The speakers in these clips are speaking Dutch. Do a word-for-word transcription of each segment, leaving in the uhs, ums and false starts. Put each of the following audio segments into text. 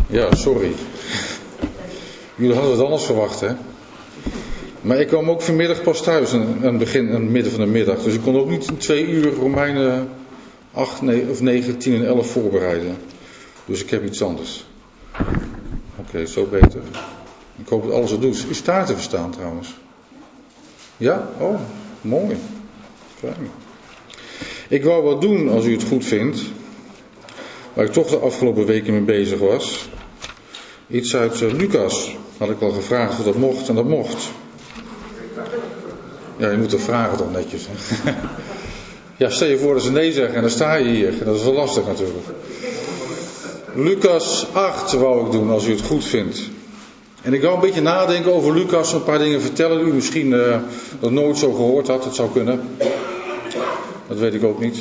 Ja, sorry. Jullie hadden het anders verwacht, hè? Maar ik kwam ook vanmiddag pas thuis aan het begin, aan het midden van de middag. Dus ik kon ook niet in twee uur Romeinen acht, of negen, tien en elf voorbereiden. Dus ik heb iets anders. Oké, okay, zo beter. Ik hoop dat alles het doet. Is daar te verstaan trouwens? Ja? Oh, mooi. Fijn. Ik wou wat doen als u het goed vindt. Waar ik toch de afgelopen weken mee bezig was. Iets uit uh, Lucas. Had ik al gevraagd of dat mocht en dat mocht. Ja, je moet toch vragen toch netjes. Hè? Ja, stel je voor dat ze nee zeggen en dan sta je hier. Dat is wel lastig natuurlijk. Lucas acht wou ik doen als u het goed vindt. En ik wou een beetje nadenken over Lucas. Een paar dingen vertellen. U misschien uh, dat nooit zo gehoord had. Het zou kunnen. Dat weet ik ook niet.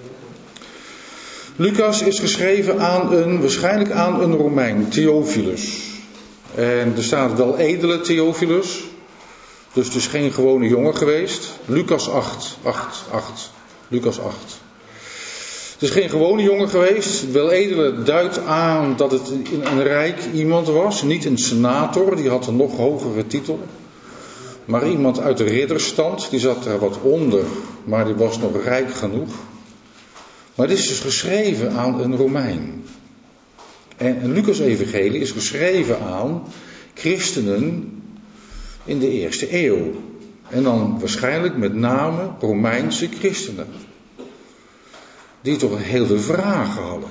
Lucas is geschreven aan een, waarschijnlijk aan een Romein, Theophilus. En er staat wel edele Theophilus. Dus het is geen gewone jongen geweest. Lucas acht, acht, acht. Lucas acht. Het is geen gewone jongen geweest. Wel edele duidt aan dat het een rijk iemand was. Niet een senator, die had een nog hogere titel. Maar iemand uit de ridderstand, die zat er wat onder. Maar die was nog rijk genoeg. Maar dit is dus geschreven aan een Romein. En een Lucas-evangelie is geschreven aan christenen in de eerste eeuw. En dan waarschijnlijk met name Romeinse christenen. Die toch heel veel vragen hadden.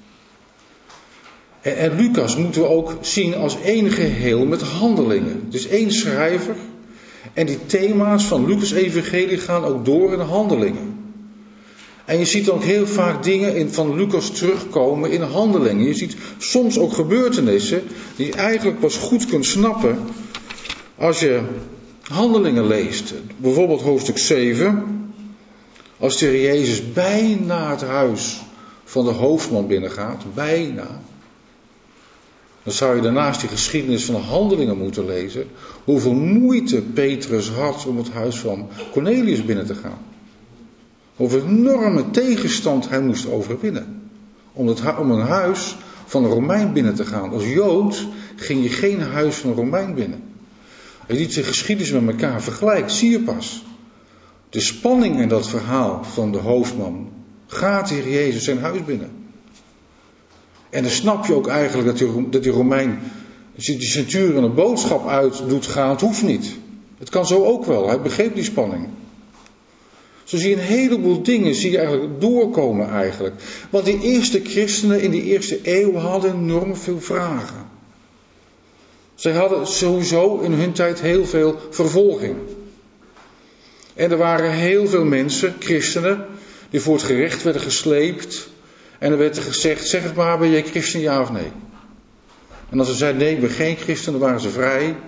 En, en Lucas moeten we ook zien als één geheel met handelingen. Het is één schrijver. En die thema's van Lucas-evangelie gaan ook door in handelingen. En je ziet ook heel vaak dingen in, van Lucas terugkomen in handelingen. Je ziet soms ook gebeurtenissen die je eigenlijk pas goed kunt snappen als je handelingen leest. Bijvoorbeeld hoofdstuk zeven. Als de Heer Jezus bijna het huis van de hoofdman binnengaat. Bijna. Dan zou je daarnaast die geschiedenis van de handelingen moeten lezen. Hoeveel moeite Petrus had om het huis van Cornelius binnen te gaan. Hoeveel enorme tegenstand hij moest overwinnen. Om, het, om een huis van een Romein binnen te gaan. Als Jood ging je geen huis van een Romein binnen. Als je niet de geschiedenis met elkaar vergelijkt, zie je pas. De spanning in dat verhaal van de hoofdman. Gaat de Heer Jezus zijn huis binnen. En dan snap je ook eigenlijk dat die, dat die Romein die centurion een boodschap uit doet gaan. Het hoeft niet. Het kan zo ook wel. Hij begreep die spanning. Zo zie je een heleboel dingen zie je eigenlijk doorkomen eigenlijk. Want die eerste christenen in die eerste eeuw hadden enorm veel vragen. Zij hadden sowieso in hun tijd heel veel vervolging. En er waren heel veel mensen, christenen, die voor het gerecht werden gesleept. En er werd er gezegd, zeg het maar, ben jij christen ja of nee? En als ze zeiden nee, ik ben geen christen, dan waren ze vrij.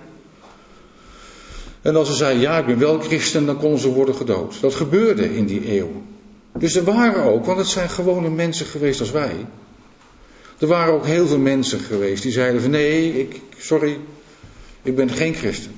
En als ze zeiden ja, ik ben wel christen, dan konden ze worden gedood. Dat gebeurde in die eeuw. Dus er waren ook, want het zijn gewone mensen geweest als wij. Er waren ook heel veel mensen geweest die zeiden van nee, ik, sorry, ik ben geen christen.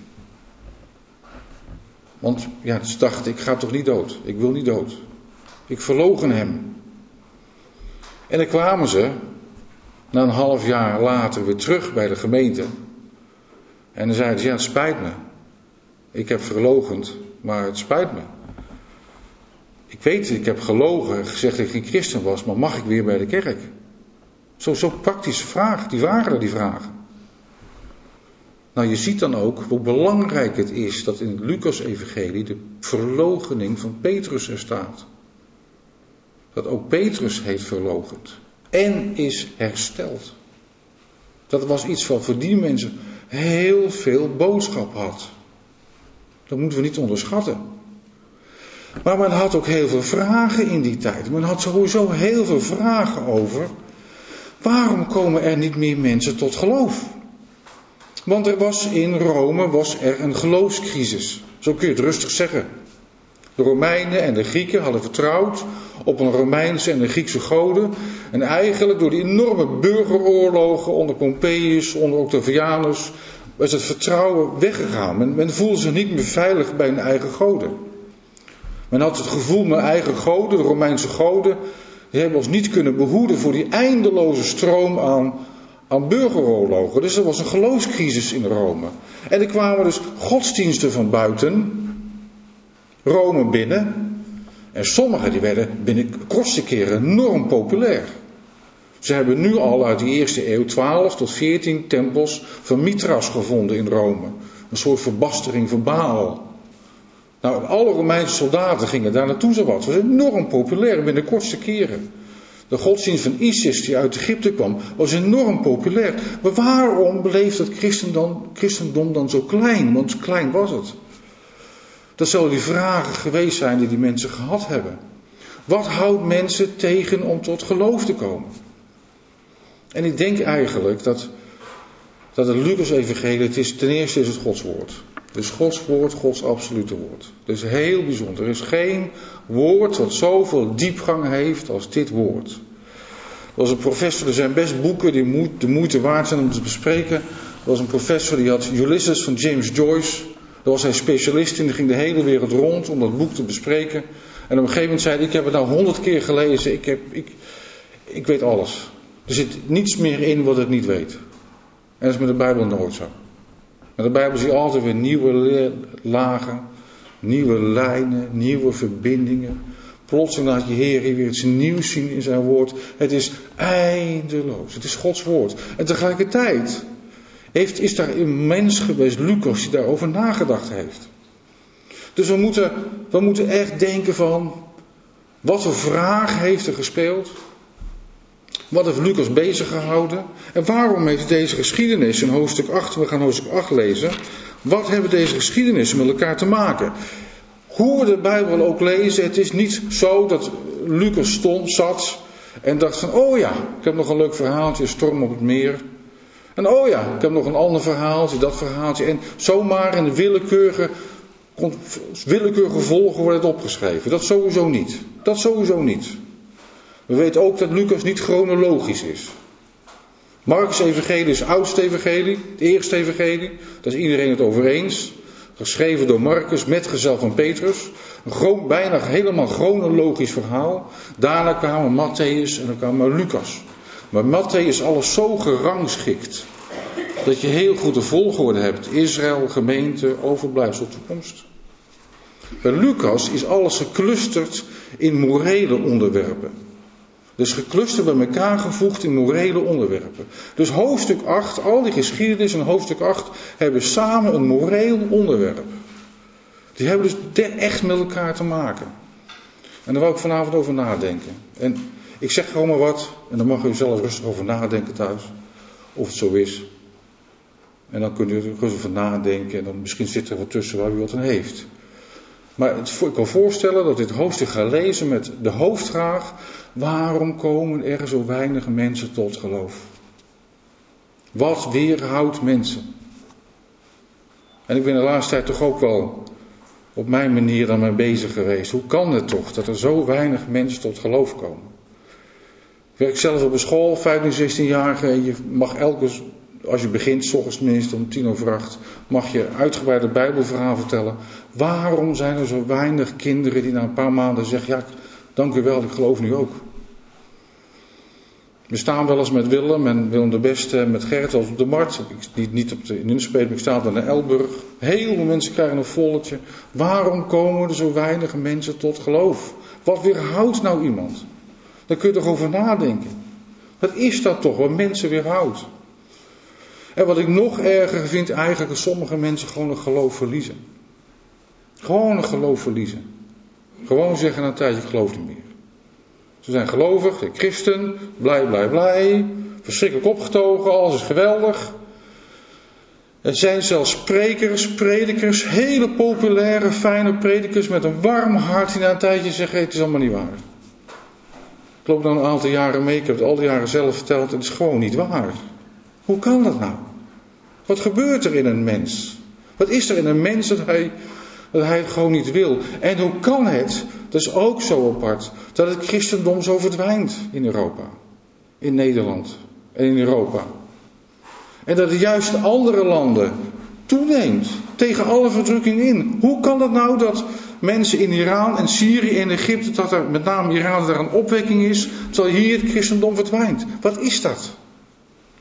Want ja, ze dachten, ik ga toch niet dood. Ik wil niet dood. Ik verloochen hem. En dan kwamen ze, na een half jaar later, weer terug bij de gemeente. En dan zeiden ze, ja, het spijt me. Ik heb verloochend, maar het spijt me. Ik weet, ik heb gelogen en gezegd dat ik geen christen was, maar mag ik weer bij de kerk? Zo, zo praktische vraag, die waren er, die vragen. Nou, je ziet dan ook hoe belangrijk het is dat in het Lucas-evangelie de verloochening van Petrus er staat. Dat ook Petrus heeft verloochend en is hersteld. Dat was iets wat voor die mensen heel veel boodschap had. Dat moeten we niet onderschatten. Maar men had ook heel veel vragen in die tijd. Men had sowieso heel veel vragen over. Waarom komen er niet meer mensen tot geloof? Want er was in Rome was er een geloofscrisis. Zo kun je het rustig zeggen. De Romeinen en de Grieken hadden vertrouwd op een Romeinse en een Griekse goden. En eigenlijk door die enorme burgeroorlogen onder Pompeius, onder Octavianus, was het vertrouwen weggegaan. Men, men voelde zich niet meer veilig bij hun eigen goden. Men had het gevoel, mijn eigen goden, de Romeinse goden, die hebben ons niet kunnen behoeden voor die eindeloze stroom aan, aan burgeroorlogen. Dus er was een geloofscrisis in Rome. En er kwamen dus godsdiensten van buiten Rome binnen. En sommige die werden binnen kortste keren enorm populair. Ze hebben nu al uit de eerste eeuw twaalf tot veertien tempels van Mithras gevonden in Rome. Een soort verbastering van Baal. Nou, alle Romeinse soldaten gingen daar naartoe zowat. Het was enorm populair binnen de kortste keren. De godsdienst van Isis die uit Egypte kwam was enorm populair. Maar waarom bleef dat christendom, christendom dan zo klein? Want klein was het. Dat zullen die vragen geweest zijn die die mensen gehad hebben. Wat houdt mensen tegen om tot geloof te komen? En ik denk eigenlijk dat, dat het Lucas-evangelie, het is, ten eerste is het Gods woord. Dus Gods woord, Gods absolute woord. Dat is heel bijzonder. Er is geen woord wat zoveel diepgang heeft als dit woord. Er was een professor, er zijn best boeken die de moeite waard zijn om te bespreken. Er was een professor die had Ulysses van James Joyce. Daar was hij specialist in, die ging de hele wereld rond om dat boek te bespreken. En op een gegeven moment zei hij, ik heb het nou honderd keer gelezen, ik, heb, ik, ik weet alles. Er zit niets meer in wat ik niet weet. En dat is met de Bijbel nooit zo. Met de Bijbel zie je altijd weer nieuwe lagen, nieuwe lijnen, nieuwe verbindingen. Plotseling laat je Heer weer iets nieuws zien in zijn woord. Het is eindeloos. Het is Gods woord. En tegelijkertijd heeft, is daar een mens geweest, Lucas, die daarover nagedacht heeft. Dus we moeten, we moeten echt denken van, wat voor vraag heeft er gespeeld? Wat heeft Lucas bezig gehouden? En waarom heeft deze geschiedenis in hoofdstuk acht, we gaan hoofdstuk acht lezen. Wat hebben deze geschiedenissen met elkaar te maken? Hoe we de Bijbel ook lezen, het is niet zo dat Lucas stond, zat en dacht van, oh ja, ik heb nog een leuk verhaaltje, storm op het meer. En oh ja, ik heb nog een ander verhaaltje, dat verhaaltje. En zomaar in de willekeurige, willekeurige volgen wordt het opgeschreven. Dat sowieso niet. Dat sowieso niet. We weten ook dat Lucas niet chronologisch is. Marcus' evangelie is het oudste evangelie, het eerste evangelie. Daar is iedereen het over eens. Geschreven door Marcus, metgezel van Petrus. Een groot, bijna helemaal chronologisch verhaal. Daarna kwamen Matthäus en dan kwam Lucas. Maar Matthäus is alles zo gerangschikt dat je heel goed de volgorde hebt. Israël, gemeente, overblijfsel, toekomst. Bij Lucas is alles geclusterd in morele onderwerpen. Dus geclusterd bij elkaar gevoegd in morele onderwerpen. Dus hoofdstuk acht, al die geschiedenis in hoofdstuk acht hebben samen een moreel onderwerp. Die hebben dus echt met elkaar te maken. En daar wil ik vanavond over nadenken. En ik zeg gewoon maar wat, en dan mag u zelf rustig over nadenken thuis. Of het zo is. En dan kunt u er rustig over nadenken en dan misschien zit er wat tussen waar u wat aan heeft. Maar het, ik kan voorstellen dat dit hoofdstuk gaat lezen met de hoofdvraag: waarom komen er zo weinig mensen tot geloof? Wat weerhoudt mensen? En ik ben de laatste tijd toch ook wel op mijn manier daarmee bezig geweest. Hoe kan het toch dat er zo weinig mensen tot geloof komen? Ik werk zelf op een school, vijftien, zestienjarigen. Je mag elke, als je begint, 's ochtends minstens om tien over acht, mag je uitgebreide Bijbelverhaal vertellen. Waarom zijn er zo weinig kinderen die na een paar maanden zeggen: ja, dank u wel, ik geloof nu ook. We staan wel eens met Willem en Willem de Beste en met Gerrit als op de markt. Ik, niet op de Nunspeet, maar ik sta dan in Elburg. Heel veel mensen krijgen een volletje. Waarom komen er zo weinig mensen tot geloof? Wat weerhoudt nou iemand? Daar kun je toch over nadenken. Wat is dat toch, wat mensen weerhoudt? En wat ik nog erger vind eigenlijk, is sommige mensen gewoon een geloof verliezen. Gewoon een geloof verliezen. Gewoon zeggen na een tijdje: ik geloof niet meer. Ze zijn gelovig, de christen, blij, blij, blij, verschrikkelijk opgetogen, alles is geweldig. Er zijn zelfs sprekers, predikers, hele populaire, fijne predikers met een warm hart die na een tijdje zeggen: het is allemaal niet waar. Ik loop dan een aantal jaren mee, ik heb het al die jaren zelf verteld, het is gewoon niet waar. Hoe kan dat nou? Wat gebeurt er in een mens? Wat is er in een mens dat hij, dat hij het gewoon niet wil? En hoe kan het, dat is ook zo apart, dat het christendom zo verdwijnt in Europa, in Nederland en in Europa. En dat het juist andere landen toeneemt, tegen alle verdrukking in. Hoe kan het nou dat mensen in Iran en Syrië en Egypte, dat er met name Iran, dat er een opwekking is, terwijl hier het christendom verdwijnt? Wat is dat?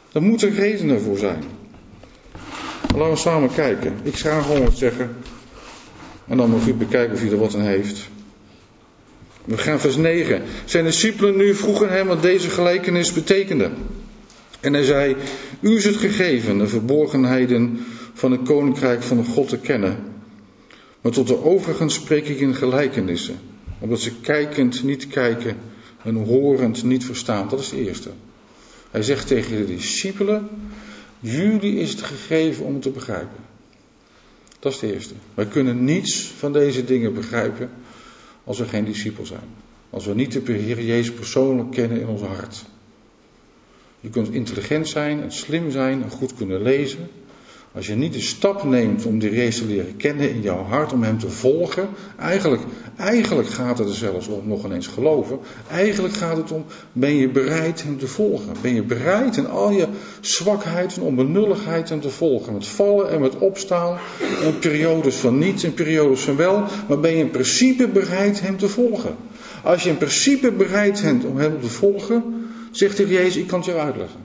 Daar moeten redenen voor zijn. Laten we samen kijken. Ik ga gewoon wat zeggen. En dan moet u bekijken of u er wat aan heeft. We gaan vers negen. Zijn discipelen nu vroegen hem wat deze gelijkenis betekende. En hij zei, u is het gegeven de verborgenheden van het koninkrijk van God te kennen. Maar tot de overigen spreek ik in gelijkenissen. Omdat ze kijkend niet kijken en horend niet verstaan. Dat is de eerste. Hij zegt tegen de discipelen, jullie is het gegeven om het te begrijpen. Dat is de eerste. Wij kunnen niets van deze dingen begrijpen als we geen discipel zijn. Als we niet de Heer Jezus persoonlijk kennen in ons hart. Je kunt intelligent zijn en slim zijn en goed kunnen lezen. Als je niet de stap neemt om de Heer Jezus te leren kennen in jouw hart, om hem te volgen. Eigenlijk, eigenlijk gaat het er zelfs om nog ineens geloven. Eigenlijk gaat het om, ben je bereid hem te volgen? Ben je bereid in al je zwakheid en onbenulligheid hem te volgen? Met vallen en met opstaan. En periodes van niet en periodes van wel. Maar ben je in principe bereid hem te volgen? Als je in principe bereid bent om hem te volgen, zegt de Heer Jezus, ik kan het jou uitleggen.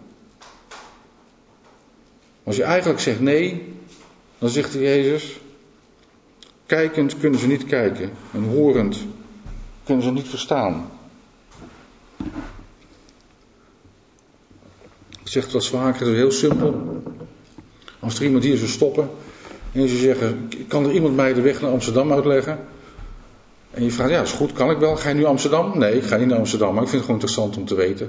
Als je eigenlijk zegt nee, dan zegt de Jezus, kijkend kunnen ze niet kijken en horend kunnen ze niet verstaan. Ik zeg het wat vaker, het is heel simpel. Als er iemand hier zou stoppen en ze zeggen, kan er iemand mij de weg naar Amsterdam uitleggen? En je vraagt, ja is goed, kan ik wel. Ga je nu Amsterdam? Nee, ik ga niet naar Amsterdam, maar ik vind het gewoon interessant om te weten.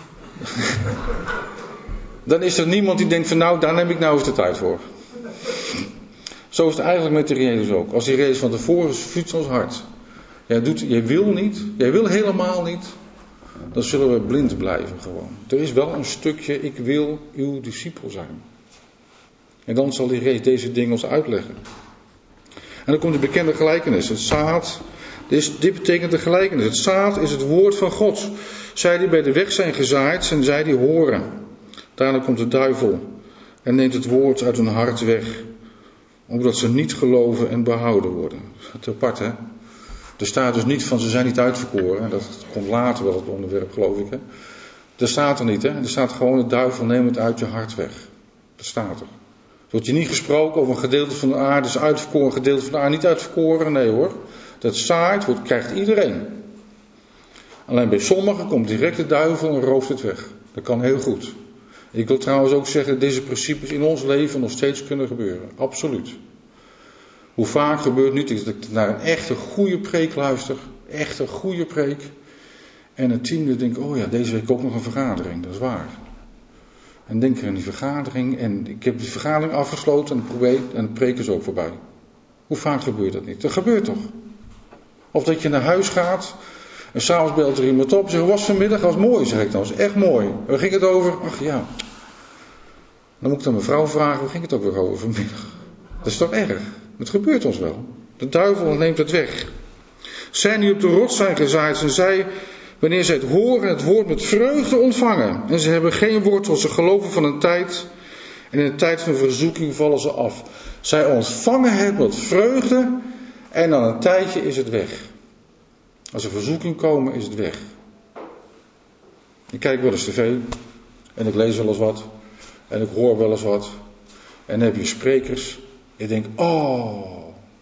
Dan is er niemand die denkt van nou, daar neem ik nou eens de tijd voor. Zo is het eigenlijk met de Heer Jezus ook. Als de Heer Jezus van tevoren vuurt ons hart. Jij, doet, jij wil niet, jij wil helemaal niet. Dan zullen we blind blijven gewoon. Er is wel een stukje, ik wil uw discipel zijn. En dan zal de Heer Jezus deze dingen ons uitleggen. En dan komt de bekende gelijkenis. Het zaad, dit, dit betekent de gelijkenis. Het zaad is het woord van God. Zij die bij de weg zijn gezaaid, zijn zij die horen. Daarna komt de duivel en neemt het woord uit hun hart weg. Omdat ze niet geloven en behouden worden. Dat is apart, hè? Er staat dus niet van ze zijn niet uitverkoren. Dat komt later wel het onderwerp, geloof ik. Hè? Dat staat er niet, hè? Er staat gewoon de duivel neemt het uit je hart weg. Dat staat er. Er wordt je niet gesproken over een gedeelte van de aarde is uitverkoren, een gedeelte van de aarde niet uitverkoren. Nee hoor. Dat zaait wordt, krijgt iedereen. Alleen bij sommigen komt direct de duivel en rooft het weg. Dat kan heel goed. Ik wil trouwens ook zeggen dat deze principes in ons leven nog steeds kunnen gebeuren. Absoluut. Hoe vaak gebeurt niet dat ik naar een echte goede preek luister. Echt een goede preek. En een tiende denkt, oh ja, deze week ook nog een vergadering. Dat is waar. En denk er aan die vergadering. En ik heb die vergadering afgesloten en de, probeer, en de preek is ook voorbij. Hoe vaak gebeurt dat niet? Dat gebeurt toch? Of dat je naar huis gaat. En s'avonds belt er iemand op en zegt, was vanmiddag, was mooi, zeg ik dan. Dat was echt mooi. En waar ging het over? Ach ja. Dan moet ik dan mijn vrouw vragen, waar ging het ook weer over vanmiddag? Dat is toch erg? Het gebeurt ons wel. De duivel neemt het weg. Zij die op de rots zijn gezaaid, en zij, wanneer zij het horen, het woord met vreugde ontvangen. En ze hebben geen wortel, ze geloven van een tijd. En in de tijd van verzoeking vallen ze af. Zij ontvangen het met vreugde en dan een tijdje is het weg. Als er verzoeking komen, is het weg. Ik kijk wel eens tv en ik lees wel eens wat en ik hoor wel eens wat. En dan heb je sprekers. Ik denk, oh,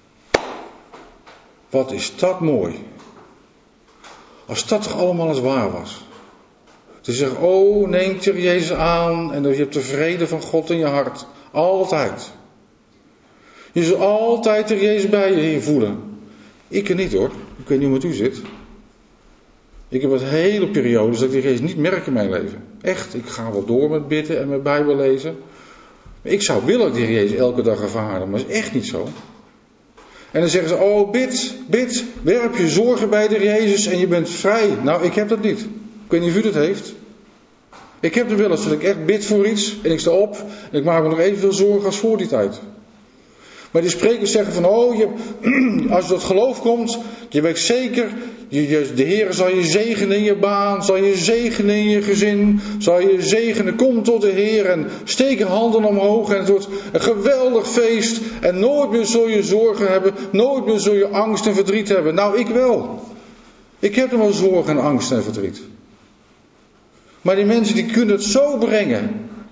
wat is dat mooi. Als dat toch allemaal eens waar was. Ze zeggen, oh, neem je Jezus aan en je hebt de vrede van God in je hart. Altijd. Je zult altijd de Jezus bij je voelen. Ik er niet hoor. Ik weet niet hoe het u zit. Ik heb het hele periodes dat ik de Jezus niet merk in mijn leven. Echt, ik ga wel door met bidden en mijn Bijbel lezen. Maar ik zou willen dat de Jezus elke dag ervaren, maar dat is echt niet zo. En dan zeggen ze, oh bid, bid, werp je zorgen bij de Jezus en je bent vrij. Nou, ik heb dat niet. Ik weet niet of u dat heeft. Ik heb er wel eens dat ik echt bid voor iets en ik sta op en ik maak me nog evenveel zorgen als voor die tijd. Maar die sprekers zeggen van, oh, je, als je tot geloof komt, je weet zeker, je, je, de Heer zal je zegenen in je baan, zal je zegenen in je gezin, zal je zegenen, kom tot de Heer en steek je handen omhoog en het wordt een geweldig feest en nooit meer zul je zorgen hebben, nooit meer zul je angst en verdriet hebben. Nou, ik wel. Ik heb er wel zorgen en angst en verdriet. Maar die mensen die kunnen het zo brengen,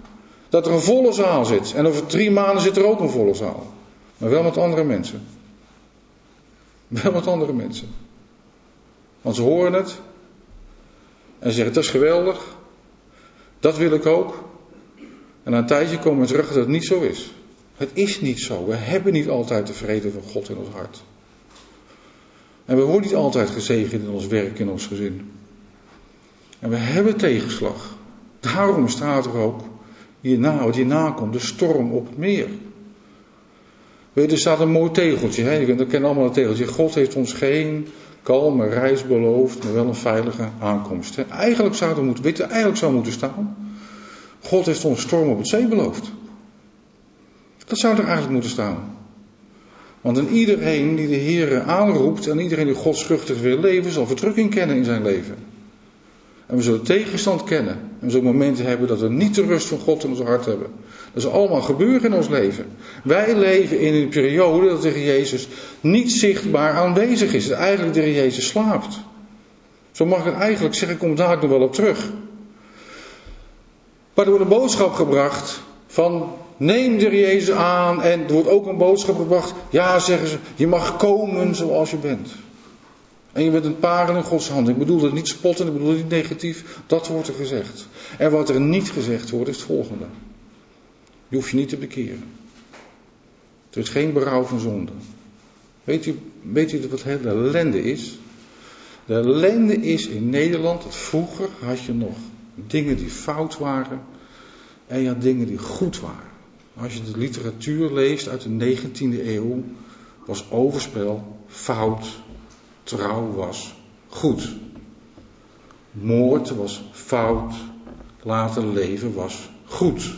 Dat er een volle zaal zit. En over drie maanden zit er ook een volle zaal. Maar wel met andere mensen. Wel met andere mensen. Want ze horen het. En zeggen, dat is geweldig. Dat wil ik ook. En na een tijdje komen we terug dat het niet zo is. Het is niet zo. We hebben niet altijd de vrede van God in ons hart. En we worden niet altijd gezegend in ons werk, in ons gezin. En we hebben tegenslag. Daarom staat er ook hierna, wat hierna komt, de storm op het meer. Weet je, er staat een mooi tegeltje. Hè? We kennen allemaal het tegeltje. God heeft ons geen kalme reis beloofd, maar wel een veilige aankomst. Hè? Eigenlijk zou er moeten, weet je, eigenlijk zou moeten staan. God heeft ons storm op het zee beloofd. Dat zou er eigenlijk moeten staan. Want en iedereen die de Heer aanroept en iedereen die godsvruchtig wil leven, zal verdrukking kennen in zijn leven. En we zullen tegenstand kennen. En we zullen momenten hebben dat we niet de rust van God in ons hart hebben. Dat zal allemaal gebeuren in ons leven. Wij leven in een periode dat de Heer Jezus niet zichtbaar aanwezig is. Dat eigenlijk de Heer Jezus slaapt. Zo mag ik het eigenlijk zeggen, ik kom daar nog wel op terug. Maar er wordt een boodschap gebracht van neem de Heer Jezus aan. En er wordt ook een boodschap gebracht. Ja, zeggen ze, je mag komen zoals je bent. En je bent een parel in Gods hand. Ik bedoel dat niet spotten, ik bedoel dat niet negatief. Dat wordt er gezegd. En wat er niet gezegd wordt is het volgende. Je hoeft je niet te bekeren. Er is geen berouw van zonde. Weet u, weet u wat de ellende is? De ellende is in Nederland dat vroeger had je nog dingen die fout waren. En je had dingen die goed waren. Als je de literatuur leest uit de negentiende eeuw, was overspel fout. Trouw was goed. Moord was fout. Laten leven was goed.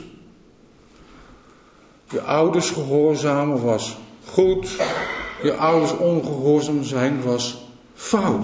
Je ouders gehoorzamen was goed. Je ouders ongehoorzaam zijn was fout.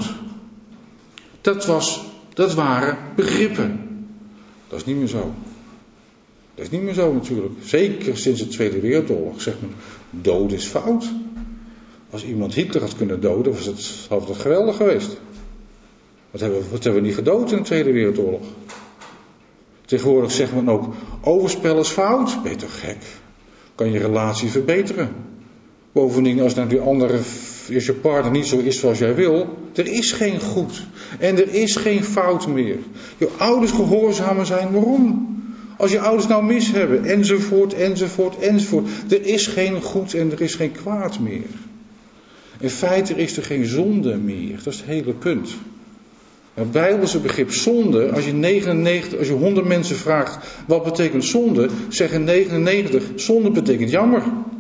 Dat, was, dat waren begrippen. Dat is niet meer zo. Dat is niet meer zo natuurlijk. Zeker sinds de Tweede Wereldoorlog zegt men, dood is fout. Als iemand Hitler had kunnen doden, was het, had het geweldig geweest. Wat hebben, we, wat hebben we niet gedood in de Tweede Wereldoorlog? Tegenwoordig zegt men ook, overspel is fout. Ben je toch gek? Kan je relatie verbeteren. Bovendien, als nou die andere, als je partner niet zo is zoals jij wil, er is geen goed. En er is geen fout meer. Je ouders gehoorzamen zijn, waarom? Als je ouders nou mis hebben, enzovoort, enzovoort, enzovoort. Er is geen goed en er is geen kwaad meer. In feite is er geen zonde meer. Dat is het hele punt. Het Bijbelse begrip zonde, als je negenennegentig, als je honderd mensen vraagt wat betekent zonde, zeggen negenennegentig, zonde betekent jammer.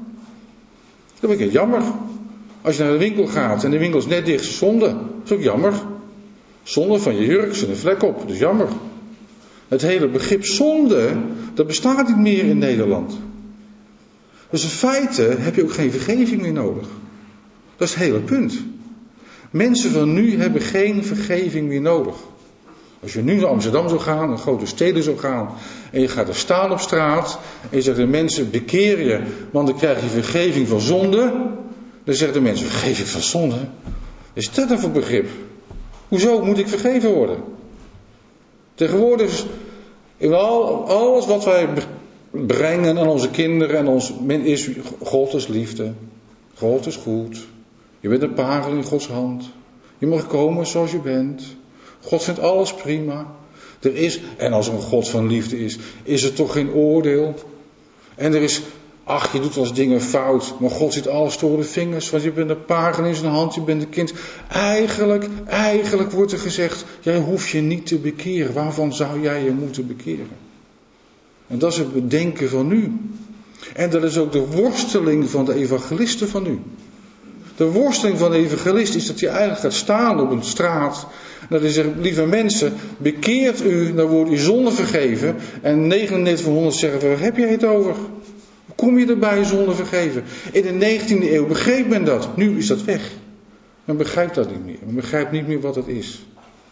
Dat betekent jammer. Als je naar de winkel gaat en de winkel is net dicht, is zonde. Dat is ook jammer. Zonde van je jurk, zit een vlek op, dus jammer. Het hele begrip zonde, dat bestaat niet meer in Nederland. Dus in feite heb je ook geen vergeving meer nodig. Dat is het hele punt. Mensen van nu hebben geen vergeving meer nodig. Als je nu naar Amsterdam zou gaan, naar grote steden zou gaan, en je gaat er staan op straat, en je zegt de mensen, bekeer je, want dan krijg je vergeving van zonde. Dan zeggen de mensen, vergeving van zonde? Wat is dat dan voor begrip? Hoezo moet ik vergeven worden? Tegenwoordig is alles wat wij brengen aan onze kinderen en ons, is God is liefde. God is goed. Je bent een parel in Gods hand. Je mag komen zoals je bent. God vindt alles prima. Er is, en als er een God van liefde is, is er toch geen oordeel. En er is, ach, je doet wel eens dingen fout, maar God ziet alles door de vingers, want je bent een parel in zijn hand, je bent een kind. Eigenlijk, eigenlijk wordt er gezegd, jij hoeft je niet te bekeren. Waarvan zou jij je moeten bekeren? En dat is het bedenken van nu. En dat is ook de worsteling van de evangelisten van nu. De worsteling van de evangelist is dat hij eigenlijk gaat staan op een straat. En dat hij zegt, lieve mensen, bekeert u, dan wordt uw zonde vergeven. En negenennegentig van honderd zeggen, waar heb jij het over? Hoe kom je erbij zonde vergeven? In de negentiende eeuw begreep men dat. Nu is dat weg. Men begrijpt dat niet meer. Men begrijpt niet meer wat het is.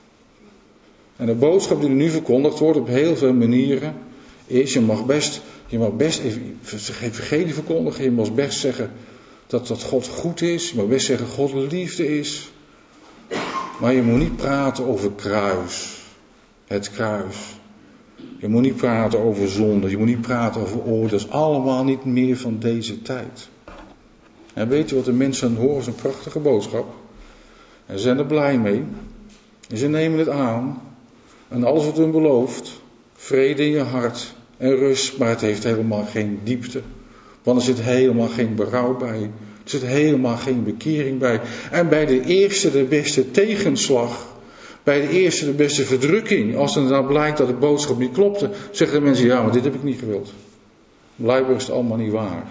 En de boodschap die er nu verkondigd wordt op heel veel manieren, is, je mag best, je mag best even vergeving verkondigen. Je mag best zeggen dat, dat God goed is. Je mag best zeggen dat God liefde is. Maar je moet niet praten over kruis. Het kruis. Je moet niet praten over zonde. Je moet niet praten over oordeel. Dat is allemaal niet meer van deze tijd. En weet je wat de mensen horen? Dat is een prachtige boodschap. En ze zijn er blij mee. En ze nemen het aan. En alles wat hun belooft. Vrede in je hart. En rust. Maar het heeft helemaal geen diepte. Want er zit helemaal geen berouw bij. Er zit helemaal geen bekering bij. En bij de eerste de beste tegenslag. Bij de eerste de beste verdrukking. Als het nou blijkt dat de boodschap niet klopte. Zeggen de mensen, ja, maar dit heb ik niet gewild. Blijkbaar is het allemaal niet waar.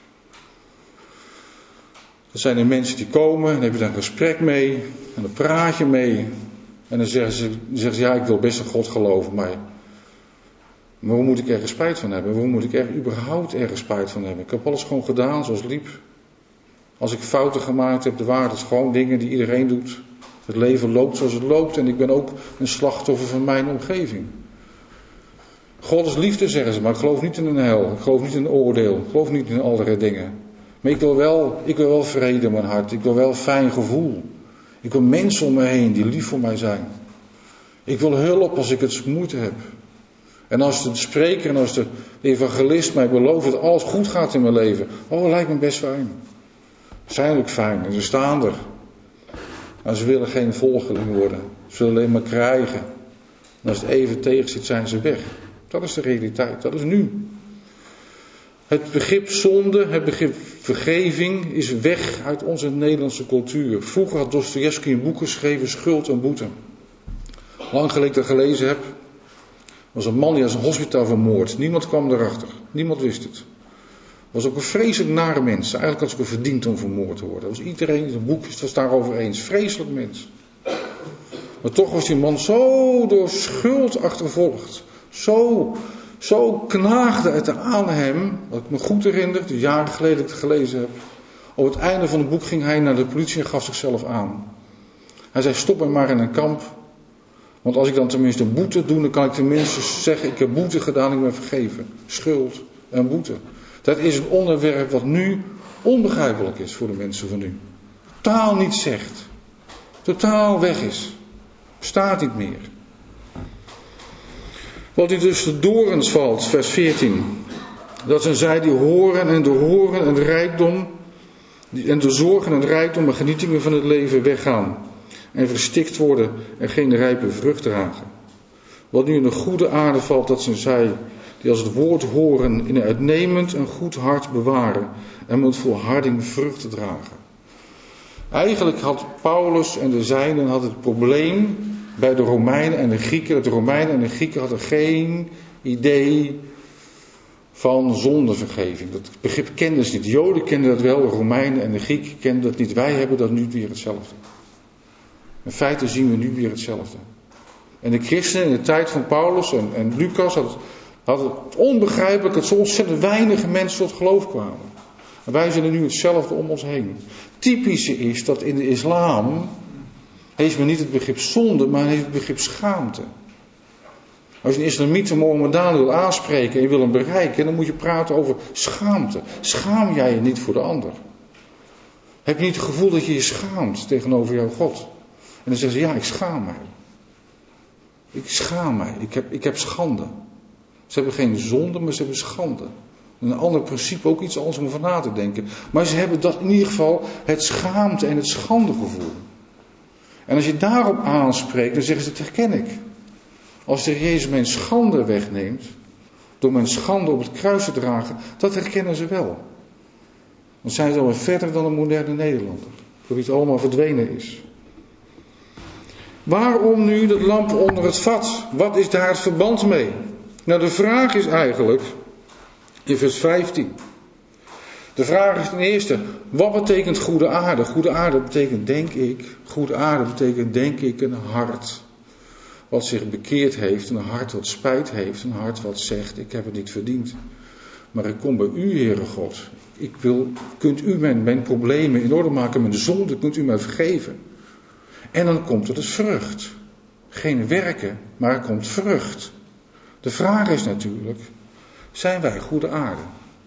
Dat zijn de mensen die komen. En dan heb je daar een gesprek mee. En dan praat je mee. En dan zeggen ze, dan zeggen ze ja, ik wil best in God geloven. Maar, maar waar moet ik ergens spijt van hebben? Waar moet ik er überhaupt ergens spijt van hebben? Ik heb alles gewoon gedaan zoals het liep. Als ik fouten gemaakt heb, de waarheid is gewoon dingen die iedereen doet. Het leven loopt zoals het loopt. En ik ben ook een slachtoffer van mijn omgeving. God is liefde, zeggen ze. Maar ik geloof niet in een hel. Ik geloof niet in een oordeel. Ik geloof niet in andere dingen. Maar ik wil wel, ik wil wel vrede in mijn hart. Ik wil wel een fijn gevoel. Ik wil mensen om me heen die lief voor mij zijn. Ik wil hulp als ik het moeite heb. En als de spreker en als de evangelist mij belooft dat alles goed gaat in mijn leven. Oh, dat lijkt me best fijn. Zijn ook fijn. En ze staan er. Maar ze willen geen volgeling worden. Ze willen alleen maar krijgen. En als het even tegen zit, zijn ze weg. Dat is de realiteit. Dat is nu. Het begrip zonde, het begrip vergeving is weg uit onze Nederlandse cultuur. Vroeger had Dostojevski een boek geschreven, Schuld en Boete. Lang geleden dat ik dat gelezen heb. Was een man die als een hospitaal vermoord. Niemand kwam erachter. Niemand wist het. Was ook een vreselijk nare mens. Eigenlijk had ze ook verdiend om vermoord te worden. Was iedereen in het boek was daarover eens. Vreselijk mens. Maar toch was die man zo door schuld achtervolgd. Zo, zo knaagde het aan hem. Wat ik me goed herinner, de jaren geleden dat ik het gelezen heb. Op het einde van het boek ging hij naar de politie en gaf zichzelf aan. Hij zei, stop me maar in een kamp. Want als ik dan tenminste boete doe, dan kan ik tenminste zeggen, ik heb boete gedaan, ik ben vergeven. Schuld en boete. Dat is een onderwerp wat nu onbegrijpelijk is voor de mensen van nu. Totaal niet zegt. Totaal weg is. Bestaat niet meer. Wat hij dus de dorens valt, vers veertien. Dat zijn zij die horen en door horen en de rijkdom, en de zorgen en de rijkdom en genietingen van het leven weggaan. En verstikt worden en geen rijpe vrucht dragen. Wat nu in de goede aarde valt, dat zijn zij die als het woord horen in een uitnemend en goed hart bewaren en met volharding vruchten dragen. Eigenlijk had Paulus en de zijnen had het probleem bij de Romeinen en de Grieken, dat de Romeinen en de Grieken hadden geen idee van zondevergeving. Dat begrip kenden ze niet. De Joden kenden dat wel, de Romeinen en de Grieken kenden dat niet. Wij hebben dat nu weer hetzelfde. In feite zien we nu weer hetzelfde. En de christenen in de tijd van Paulus en, en Lucas hadden had het onbegrijpelijk dat zo ontzettend weinige mensen tot geloof kwamen. En wij zien er nu hetzelfde om ons heen. Typische is dat in de islam heeft men niet het begrip zonde, maar heeft het begrip schaamte. Als je een islamiet een Mohammedaan wil aanspreken en je wil hem bereiken, dan moet je praten over schaamte. Schaam jij je niet voor de ander? Heb je niet het gevoel dat je je schaamt tegenover jouw God? En dan zeggen ze, ja, ik schaam mij. Ik schaam mij. Ik heb, ik heb schande. Ze hebben geen zonde, maar ze hebben schande. Een ander principe, ook iets anders om over na te denken. Maar ze hebben dat in ieder geval het schaamte en het schandegevoel. En als je daarop aanspreekt, dan zeggen ze, dat herken ik. Als de Jezus mijn schande wegneemt, door mijn schande op het kruis te dragen, dat herkennen ze wel. Dan zijn ze alweer verder dan een moderne Nederlander. Voor wie het allemaal verdwenen is. Waarom nu dat lamp onder het vat? Wat is daar het verband mee? Nou, de vraag is eigenlijk, in vers vijftien. De vraag is ten eerste, wat betekent goede aarde? Goede aarde betekent, denk ik, goede aarde betekent, denk ik, een hart wat zich bekeerd heeft, een hart wat spijt heeft, een hart wat zegt, ik heb het niet verdiend. Maar ik kom bij u, Heere God. Ik wil, kunt u mijn, mijn problemen in orde maken, mijn zonde, kunt u mij vergeven. En dan komt er dus vrucht. Geen werken, maar er komt vrucht. De vraag is natuurlijk, zijn wij goede aarde?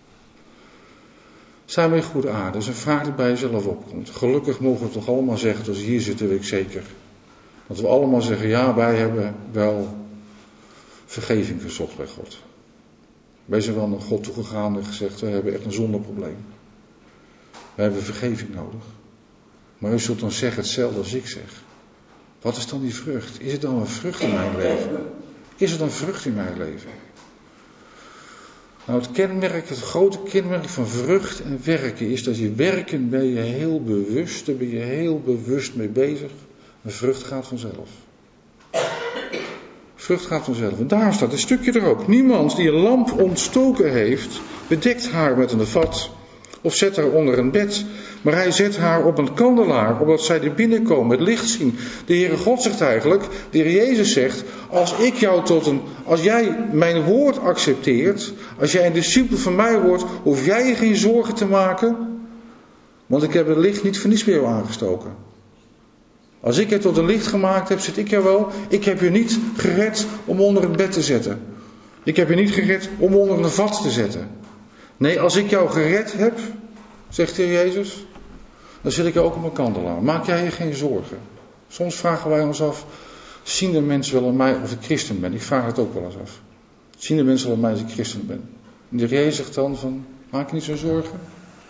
Zijn wij goede aarde? Dat is een vraag die bij jezelf opkomt. Gelukkig mogen we toch allemaal zeggen, als we hier zitten, weet ik zeker. Dat we allemaal zeggen, ja, wij hebben wel vergeving gezocht bij God. Wij zijn wel naar God toegegaan en gezegd, we hebben echt een zondeprobleem. We hebben vergeving nodig. Maar u zult dan zeggen hetzelfde als ik zeg. Wat is dan die vrucht? Is het dan een vrucht in mijn leven? Is het een vrucht in mijn leven? Nou, het kenmerk, het grote kenmerk van vrucht en werken is dat je werken ben je heel bewust, daar ben je heel bewust mee bezig. En vrucht gaat vanzelf. Vrucht gaat vanzelf. En daar staat een stukje er ook. Niemand die een lamp ontstoken heeft, bedekt haar met een vat of zet haar onder een bed. Maar hij zet haar op een kandelaar, opdat zij er binnenkomen, het licht zien. De Heere God zegt eigenlijk, de Heer Jezus zegt, als ik jou tot een, als jij mijn woord accepteert, als jij een discipel van mij wordt, hoef jij je geen zorgen te maken, want ik heb het licht niet voor niets bij jou aangestoken. Als ik je tot een licht gemaakt heb, zit ik jou wel, ik heb je niet gered om onder het bed te zetten. Ik heb je niet gered om onder een vat te zetten. Nee, als ik jou gered heb, zegt de Heer Jezus, dan zet ik je ook op een kandelaar. Maak jij je geen zorgen. Soms vragen wij ons af, zien de mensen wel aan mij of ik christen ben? Ik vraag het ook wel eens af. Zien de mensen wel aan mij als ik christen ben? En de Heer Jezus zegt dan van, maak je niet zo zorgen.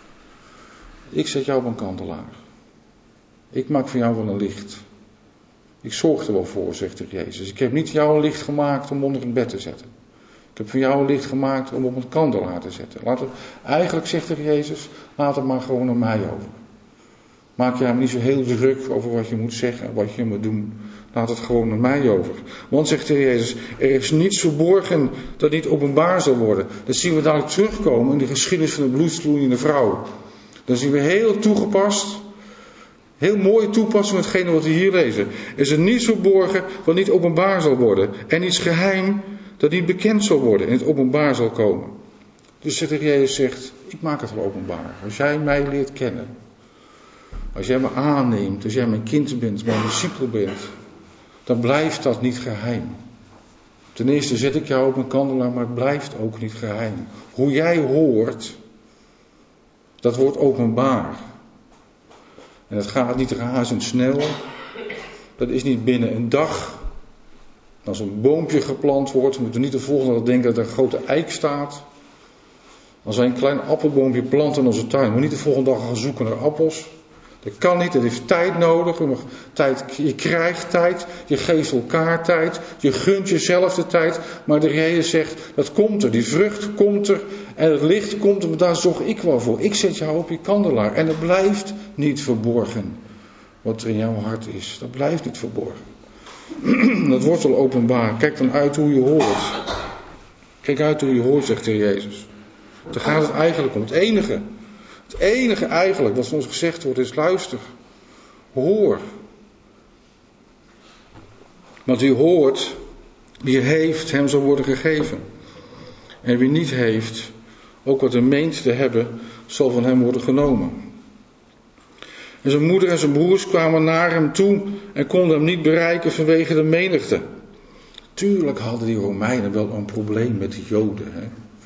Ik zet jou op een kandelaar. Ik maak voor jou wel een licht. Ik zorg er wel voor, zegt de Heer Jezus. Ik heb niet jou een licht gemaakt om onder een bed te zetten. Ik heb voor jou een licht gemaakt om op een kandelaar te zetten. Laat het, eigenlijk zegt de Heer Jezus, laat het maar gewoon aan mij over. Maak je hem niet zo heel druk over wat je moet zeggen en wat je moet doen. Laat het gewoon aan mij over. Want, zegt de Heer Jezus, er is niets verborgen dat niet openbaar zal worden. Dat zien we dadelijk terugkomen in de geschiedenis van de bloedvloeiende vrouw. Dan zien we heel toegepast, heel mooie toepassing van hetgene wat we hier lezen. Er is er niets verborgen wat niet openbaar zal worden. En iets geheim dat niet bekend zal worden en het openbaar zal komen. Dus de Heer Jezus zegt, ik maak het wel openbaar. Als jij mij leert kennen. Als jij me aanneemt, als jij mijn kind bent, mijn discipel bent. Dan blijft dat niet geheim. Ten eerste zet ik jou op een kandelaar, maar het blijft ook niet geheim. Hoe jij hoort, dat wordt openbaar. En het gaat niet razendsnel. Dat is niet binnen een dag. Als een boompje geplant wordt, moeten we niet de volgende dag denken dat er een grote eik staat. Als wij een klein appelboompje planten in onze tuin, maar niet de volgende dag gaan zoeken naar appels. Dat kan niet, dat heeft tijd nodig. Je, mag tijd, je krijgt tijd, je geeft elkaar tijd, je gunt jezelf de tijd. Maar de Heer zegt, dat komt er, die vrucht komt er en het licht komt er, maar daar zorg ik wel voor. Ik zet jou op je kandelaar en het blijft niet verborgen. Wat er in jouw hart is, dat blijft niet verborgen. Dat wordt al openbaar. Kijk dan uit hoe je hoort. Kijk uit hoe je hoort, zegt de Heer Jezus. Daar gaat het eigenlijk om. Het enige, het enige eigenlijk wat van ons gezegd wordt is luister. Hoor. Want wie hoort, wie heeft, hem zal worden gegeven. En wie niet heeft, ook wat hij meent te hebben, zal van hem worden genomen. En zijn moeder en zijn broers kwamen naar hem toe en konden hem niet bereiken vanwege de menigte. Tuurlijk hadden die Romeinen wel een probleem met de Joden. Hè?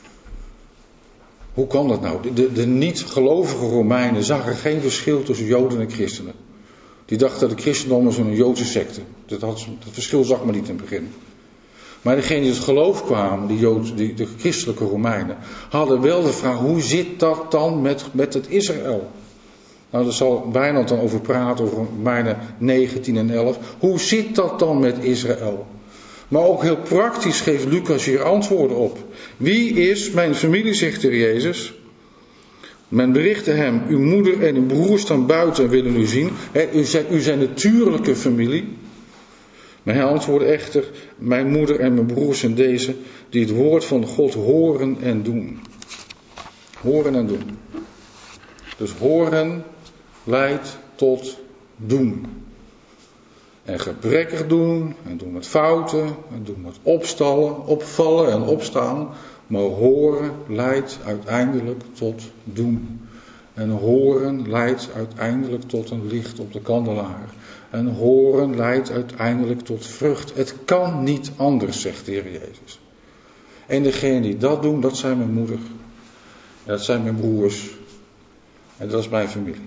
Hoe kan dat nou? De, de niet-gelovige Romeinen zagen geen verschil tussen Joden en christenen. Die dachten dat het christendom was een Joodse secte. Dat, had, dat verschil zag men niet in het begin. Maar degenen die het geloof kwamen, die Jood, die, de christelijke Romeinen, hadden wel de vraag, hoe zit dat dan met, met het Israël? Nou, daar zal Wijnand dan over praten, over Romeinen negentien en elf. Hoe zit dat dan met Israël? Maar ook heel praktisch geeft Lucas hier antwoorden op. Wie is mijn familie, zegt de Heer Jezus. Men berichtte hem, uw moeder en uw broers staan buiten en willen u zien. He, u, zijn, u zijn natuurlijke familie. Maar hij antwoordde echter, mijn moeder en mijn broers zijn deze, die het woord van God horen en doen. Horen en doen. Dus horen leidt tot doen. En gebrekkig doen, en doen met fouten, en doen met opstallen, opvallen en opstaan. Maar horen leidt uiteindelijk tot doen. En horen leidt uiteindelijk tot een licht op de kandelaar. En horen leidt uiteindelijk tot vrucht. Het kan niet anders, zegt de Heer Jezus. En degenen die dat doen, dat zijn mijn moeder. Dat zijn mijn broers. En dat is mijn familie.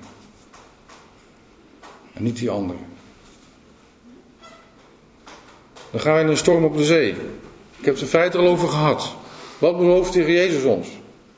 En niet die anderen. Dan ga je in een storm op de zee. Ik heb het in feite al over gehad. Wat belooft de Heer Jezus ons?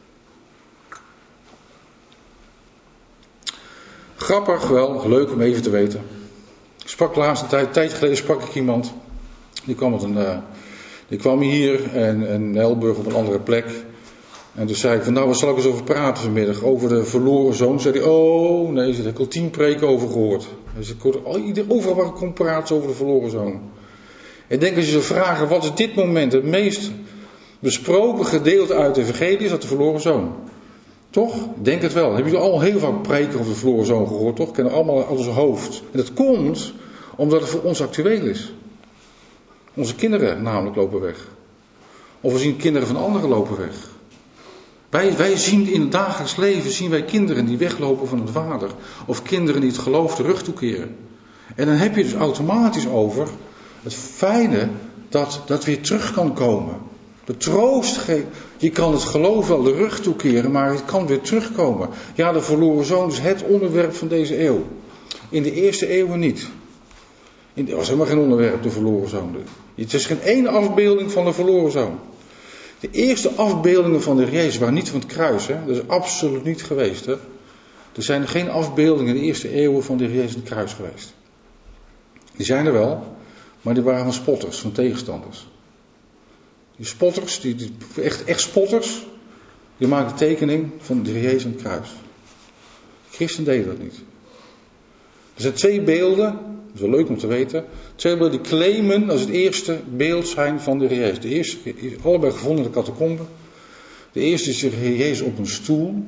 Grappig wel, leuk om even te weten. Ik sprak de laatste tijd, een tijd geleden sprak ik iemand. Die kwam, met een, uh, die kwam hier en in Elburg op een andere plek. En toen zei ik van nou, wat zal ik eens over praten vanmiddag? Over de verloren zoon. Zei hij, oh nee, daar heb ik al tien preken over gehoord. Dus ik hoorde oh, ieder, overal waar ik kon praten over de verloren zoon. Ik denk als je zou vragen, wat is dit moment het meest besproken gedeelte uit de evangelie, is dat de verloren zoon. Toch? Ik denk het wel. Hebben jullie al heel vaak preken over de verloren zoon gehoord, toch? Kennen allemaal uit ons hoofd. En dat komt omdat het voor ons actueel is. Onze kinderen namelijk lopen weg. Of we zien kinderen van anderen lopen weg. Wij, wij zien in het dagelijks leven zien wij kinderen die weglopen van het vader. Of kinderen die het geloof terug toekeren. En dan heb je dus automatisch over het fijne dat dat weer terug kan komen. De troost geeft. Je kan het geloof wel de rug toekeren, maar het kan weer terugkomen. Ja, de verloren zoon is het onderwerp van deze eeuw. In de eerste eeuwen niet. In de, was helemaal geen onderwerp, de verloren zoon. Het is geen één afbeelding van de verloren zoon. De eerste afbeeldingen van de Heer Jezus waren niet van het kruis. Hè? Dat is absoluut niet geweest. Hè? Er zijn geen afbeeldingen in de eerste eeuwen van de Heer Jezus aan het kruis geweest. Die zijn er wel, maar die waren van spotters, van tegenstanders. Die spotters, die, die, echt, echt spotters, die maken tekening van de Heer Jezus aan het kruis. Christen deden dat niet. Er zijn twee beelden, dat is wel leuk om te weten. Twee beelden die claimen als het eerste beeld zijn van de Heer Jezus. De eerste is allebei gevonden in de catacomben. De eerste is de Heer Jezus op een stoel.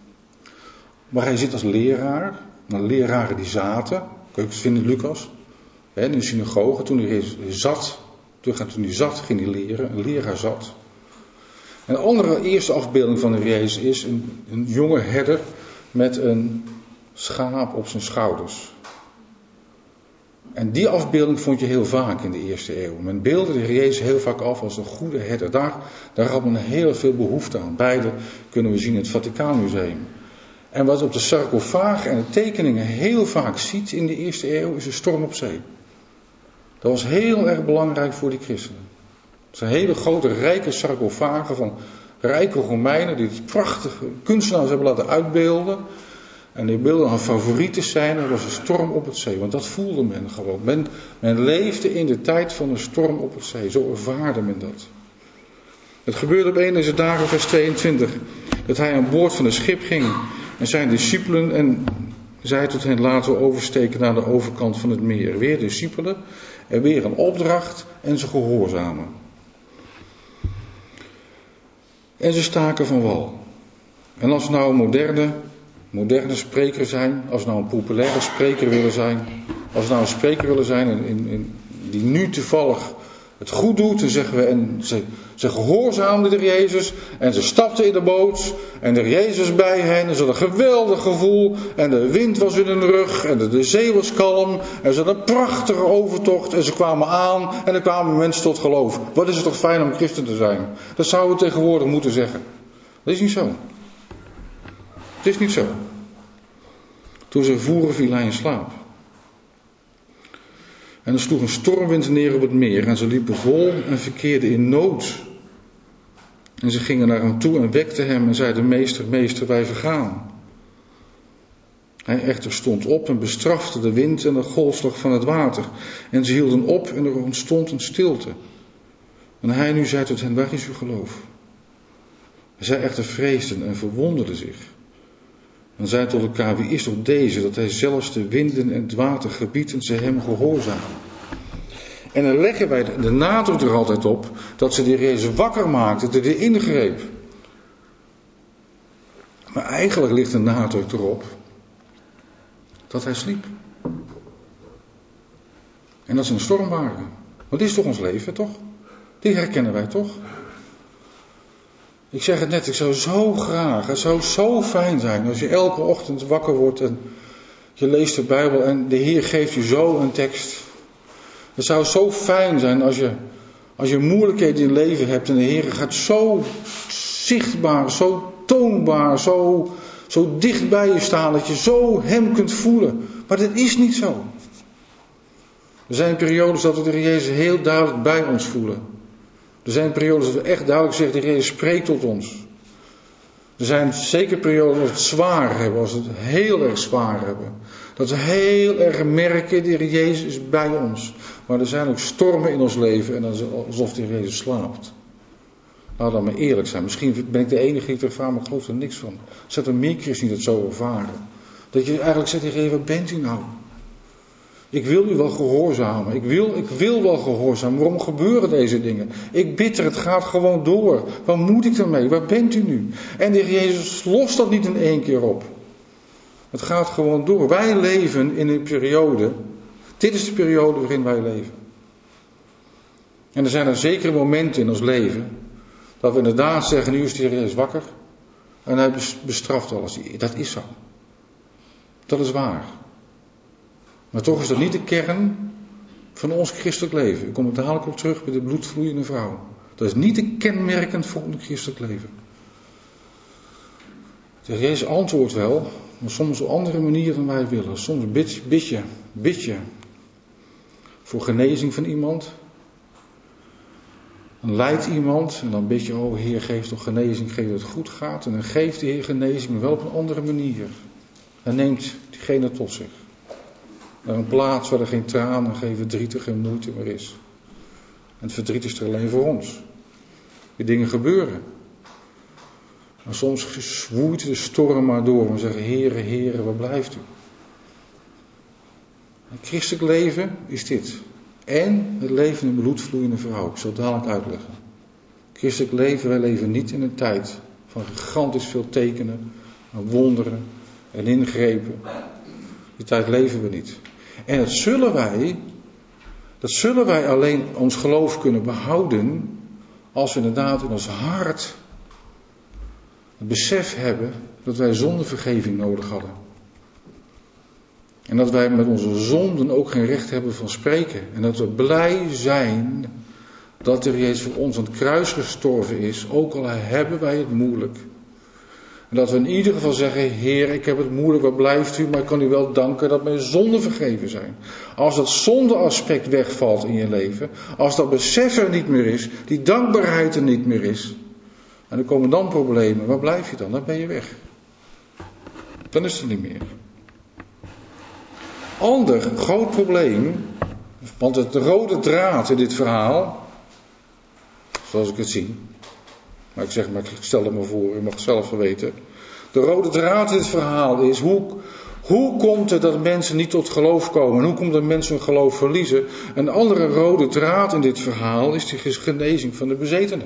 Maar hij zit als leraar. Nou, leraren die zaten. Kun je het vinden in Lucas. Hè, in de synagoge. Toen hij zat. Toen hij zat ging hij leren. Een leraar zat. En de andere eerste afbeelding van de Heer Jezus is een, een jonge herder met een schaap op zijn schouders. En die afbeelding vond je heel vaak in de eerste eeuw. Men beeldde de Heer Jezus heel vaak af als een goede herder. Daar, daar had men heel veel behoefte aan. Beide kunnen we zien in het Vaticaanmuseum. En wat op de sarcofaag en de tekeningen heel vaak ziet in de eerste eeuw is een storm op zee. Dat was heel erg belangrijk voor die christenen. Het zijn hele grote rijke sarcofagen van rijke Romeinen die prachtige kunstenaars hebben laten uitbeelden. En die beelden hun favorieten zijn, er was een storm op het zee. Want dat voelde men gewoon. Men, men leefde in de tijd van een storm op het zee. Zo ervaarde men dat. Het gebeurde op een deze dagen, vers tweeëntwintig. Dat hij aan boord van het schip ging. En zijn discipelen en zei tot hen, laten we oversteken naar de overkant van het meer. Weer discipelen en weer een opdracht en ze gehoorzamen. En ze staken van wal. En als nou een moderne... moderne spreker zijn, als we nou een populaire spreker willen zijn, als we nou een spreker willen zijn in, in, in, die nu toevallig het goed doet, dan zeggen we, en ze, ze gehoorzaamden de Jezus en ze stapten in de boot en de Jezus bij hen en ze hadden een geweldig gevoel en de wind was in hun rug en de, de zee was kalm en ze hadden een prachtige overtocht en ze kwamen aan en er kwamen mensen tot geloof. Wat is het toch fijn om christen te zijn? Dat zouden we tegenwoordig moeten zeggen. Dat is niet zo. Het is niet zo. Toen ze voeren viel hij in slaap. En er sloeg een stormwind neer op het meer en ze liepen vol en verkeerden in nood. En ze gingen naar hem toe en wekten hem en zeiden, meester, meester, wij vergaan. Hij echter stond op en bestrafte de wind en de golfslag van het water. En ze hielden op en er ontstond een stilte. En hij nu zei tot hen, waar is uw geloof? Zij echter vreesden en verwonderden zich. En zei tot elkaar, wie is toch deze, dat hij zelfs de winden en het water gebiedt en ze hem gehoorzamen. En dan leggen wij de nadruk er altijd op, dat ze de Jezus wakker maakten, dat hij ingreep. Maar eigenlijk ligt de nadruk erop, dat hij sliep. En dat ze een storm waren. Want dit is toch ons leven, toch? Die herkennen wij toch? Ik zeg het net, ik zou zo graag, het zou zo fijn zijn als je elke ochtend wakker wordt en je leest de Bijbel en de Heer geeft je zo een tekst. Het zou zo fijn zijn als je, als je moeilijkheden in je leven hebt en de Heer gaat zo zichtbaar, zo toonbaar, zo, zo dicht bij je staan dat je zo Hem kunt voelen. Maar dat is niet zo. Er zijn periodes dat we de Heer Jezus heel duidelijk bij ons voelen. Er zijn periodes dat we echt duidelijk zeggen, de Heer spreekt tot ons. Er zijn zeker perioden als we het zwaar hebben, als we het heel erg zwaar hebben. Dat we heel erg merken, de Heer Jezus is bij ons. Maar er zijn ook stormen in ons leven en dan is het alsof de Heer Jezus slaapt. Laat dan maar eerlijk zijn. Misschien ben ik de enige die het ervaart, maar ik geloof er niks van. Er zijn er meer christenen die dat zo ervaren. Dat je eigenlijk zegt, Heer, waar bent u nou? Ik wil u wel gehoorzamen. Ik wil, ik wil wel gehoorzamen. Waarom gebeuren deze dingen? Ik bid er, het gaat gewoon door. Waar moet ik ermee? Waar bent u nu? En de Heer Jezus lost dat niet in één keer op. Het gaat gewoon door. Wij leven in een periode. Dit is de periode waarin wij leven. En er zijn er zekere momenten in ons leven. Dat we inderdaad zeggen, nu is de Heer Jezus wakker. En hij bestraft alles. Dat is zo. Dat is waar. Maar toch is dat niet de kern van ons christelijk leven. Ik kom er dadelijk op terug bij de bloedvloeiende vrouw. Dat is niet de kenmerkend voor ons christelijk leven. De Heer Jezus antwoordt wel, maar soms op andere manier dan wij willen. Soms bid, bid je, bid je voor genezing van iemand. Dan lijdt iemand en dan bid je, oh Heer, geef toch genezing, geef dat het goed gaat. En dan geeft de Heer genezing, maar wel op een andere manier. Hij neemt diegene tot zich. Naar een plaats waar er geen tranen, geen verdriet, geen moeite meer is. En het verdriet is er alleen voor ons. Die dingen gebeuren. Maar soms zwoeit de storm maar door. We zeggen, Heere, Heere, waar blijft u? Het christelijk leven is dit. En het leven in een bloedvloeiende vrouw. Ik zal het dadelijk uitleggen. Christelijk leven, wij leven niet in een tijd van gigantisch veel tekenen, wonderen en ingrepen. Die tijd leven we niet. En dat zullen wij, dat zullen wij alleen ons geloof kunnen behouden als we inderdaad in ons hart het besef hebben dat wij zondevergeving nodig hadden. En dat wij met onze zonden ook geen recht hebben van spreken. En dat we blij zijn dat de Heer Jezus voor ons aan het kruis gestorven is, ook al hebben wij het moeilijk. En dat we in ieder geval zeggen, Heer, ik heb het moeilijk, waar blijft u? Maar ik kan u wel danken dat mijn zonden vergeven zijn. Als dat zondeaspect wegvalt in je leven, als dat besef er niet meer is, die dankbaarheid er niet meer is, en er komen dan problemen, waar blijf je dan? Dan ben je weg. Dan is het niet meer. Ander groot probleem, want het rode draad in dit verhaal, zoals ik het zie, maar ik zeg maar, ik stel het me voor, u mag het zelf wel weten. De rode draad in dit verhaal is, hoe, hoe komt het dat mensen niet tot geloof komen? En hoe komt het dat mensen hun geloof verliezen? Een andere rode draad in dit verhaal is die genezing van de bezetenen.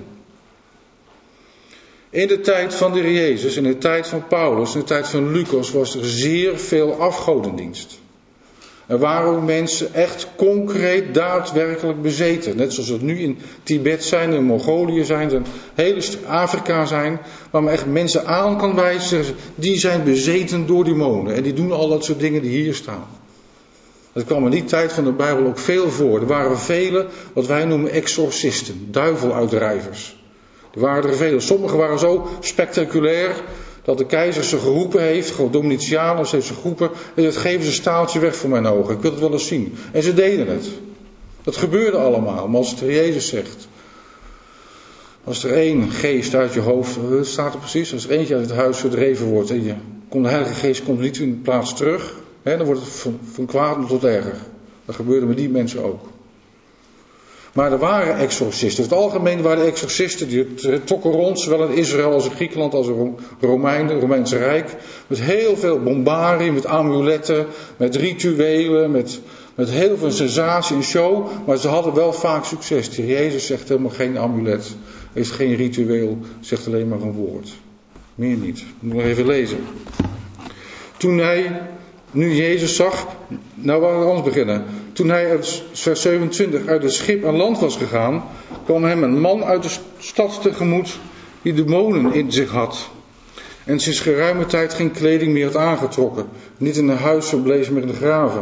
In de tijd van de Heer Jezus, in de tijd van Paulus, in de tijd van Lucas was er zeer veel afgodendienst. Er waren ook mensen echt concreet, daadwerkelijk bezeten. Net zoals het nu in Tibet zijn, in Mongolië zijn, in hele Afrika zijn. Waar men echt mensen aan kan wijzen. Die zijn bezeten door demonen. En die doen al dat soort dingen die hier staan. Dat kwam in die tijd van de Bijbel ook veel voor. Er waren vele, wat wij noemen exorcisten. Duiveluitdrijvers. Er waren er vele. Sommigen waren zo spectaculair dat de keizer ze geroepen heeft, Domitianus heeft ze geroepen, en het geven ze een staaltje weg voor mijn ogen. Ik wil het wel eens zien. En ze deden het. Dat gebeurde allemaal, maar als het Jezus zegt, als er één geest uit je hoofd, het staat er precies, als er eentje uit het huis verdreven wordt en je, komt de Heilige Geest komt niet in de plaats terug, hè, dan wordt het van, van kwaad tot erger. Dat gebeurde met die mensen ook. Maar er waren exorcisten. In het algemeen waren de exorcisten, die trokken rond, zowel in Israël als in Griekenland als in Romeinen, het Romeinse Rijk. Met heel veel bombardie, met amuletten, met rituelen, met, met heel veel sensatie en show. Maar ze hadden wel vaak succes. De Jezus zegt helemaal geen amulet, heeft geen ritueel, zegt alleen maar een woord. Meer niet. Moet nog even lezen. Toen hij... Nu Jezus zag, nou waar we ons beginnen. Toen hij uit vers zevenentwintig uit het schip aan land was gegaan, kwam hem een man uit de stad tegemoet die demonen in zich had. En sinds geruime tijd geen kleding meer had aangetrokken. Niet in een huis verbleef, maar in de graven.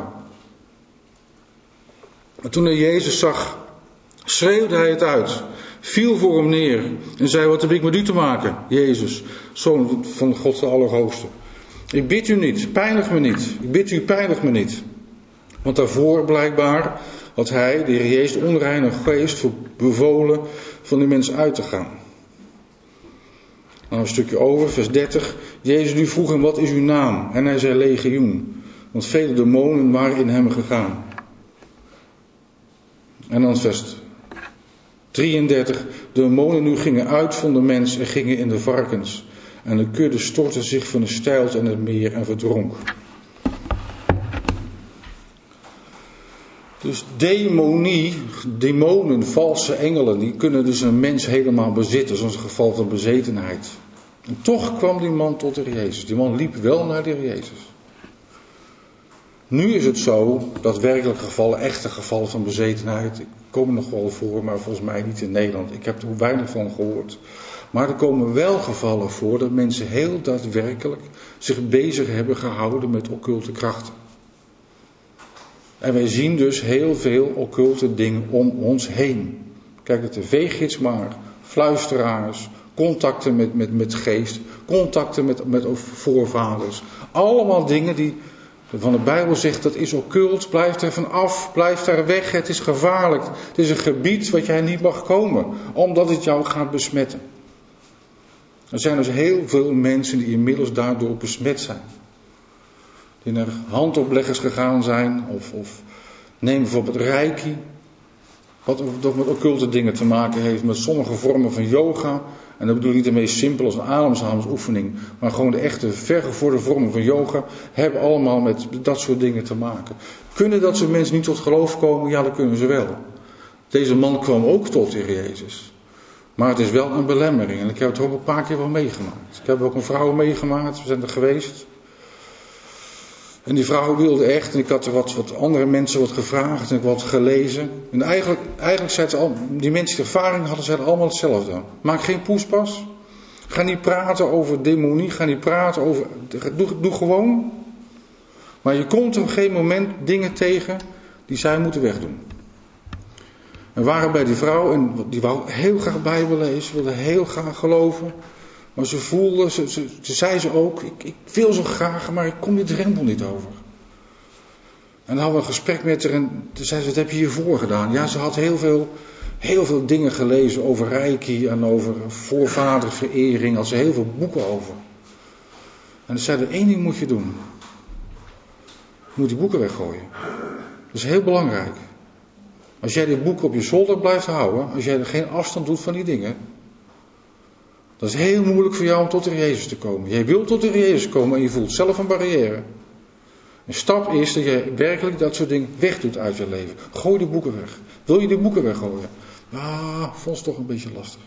Maar toen hij Jezus zag, schreeuwde hij het uit. Viel voor hem neer en zei, wat heb ik met u te maken, Jezus, Zoon van God de Allerhoogste. Ik bid u niet, pijnig me niet. Ik bid u, pijnig me niet. Want daarvoor blijkbaar had hij, de Heer Jezus, de onreine geest bevolen van die mensen uit te gaan. Dan een stukje over, vers dertig. Jezus nu vroeg hem, wat is uw naam? En hij zei Legioen, want vele demonen waren in hem gegaan. En dan vers drieëndertig. De demonen nu gingen uit van de mens en gingen in de varkens. En de kudde stortte zich van de steilte en het meer en verdronk. Dus demonie, demonen, valse engelen, die kunnen dus een mens helemaal bezitten, zoals een geval van bezetenheid. En toch kwam die man tot de Heer Jezus. Die man liep wel naar de Heer Jezus. Nu is het zo dat werkelijke gevallen, echte gevallen van bezetenheid, komen nog wel voor, maar volgens mij niet in Nederland. Ik heb er weinig van gehoord. Maar er komen wel gevallen voor dat mensen heel daadwerkelijk zich bezig hebben gehouden met occulte krachten. En wij zien dus heel veel occulte dingen om ons heen. Kijk, de tv-gids maar, fluisteraars, contacten met, met, met geest, contacten met, met voorvaders. Allemaal dingen die van de Bijbel zegt, dat is occult, blijf er van af, blijf daar weg, het is gevaarlijk. Het is een gebied wat jij niet mag komen, omdat het jou gaat besmetten. Er zijn dus heel veel mensen die inmiddels daardoor besmet zijn. Die naar handopleggers gegaan zijn, of, of neem bijvoorbeeld reiki, wat toch met occulte dingen te maken heeft, met sommige vormen van yoga. En dat bedoel ik niet de meest simpele als een ademhalingsoefening, maar gewoon de echte vergevorderde vormen van yoga hebben allemaal met dat soort dingen te maken. Kunnen dat soort mensen niet tot geloof komen? Ja, dat kunnen ze wel. Deze man kwam ook tot de Heer Jezus. Maar het is wel een belemmering. En ik heb het ook een paar keer wel meegemaakt. Ik heb ook een vrouw meegemaakt, we zijn er geweest. En die vrouw wilde echt, en ik had er wat, wat andere mensen wat gevraagd en ik wat gelezen. En eigenlijk, eigenlijk zeiden ze al, die mensen die ervaring hadden, zeiden allemaal hetzelfde. Maak geen poespas. Ga niet praten over demonie, ga niet praten over, doe, doe gewoon. Maar je komt op een gegeven moment dingen tegen die zij moeten wegdoen. En we waren bij die vrouw en die wou heel graag Bijbel lezen, wilde heel graag geloven. Maar ze voelde, ze, ze, ze zei ze ook, ik, ik wil zo graag, maar ik kom die drempel niet over. En dan hadden we een gesprek met haar en toen zei ze, wat heb je hiervoor gedaan? Ja, ze had heel veel, heel veel dingen gelezen over reiki en over voorvaderverering. Had ze heel veel boeken over. En ze zei, één ding moet je doen. Je moet die boeken weggooien. Dat is heel belangrijk. Als jij die boeken op je zolder blijft houden, als jij er geen afstand doet van die dingen, dat is heel moeilijk voor jou om tot de Heer Jezus te komen. Jij wilt tot de Heer Jezus komen en je voelt zelf een barrière. Een stap is dat je werkelijk dat soort dingen wegdoet uit je leven. Gooi de boeken weg. Wil je de boeken weggooien? Ja, vond het toch een beetje lastig.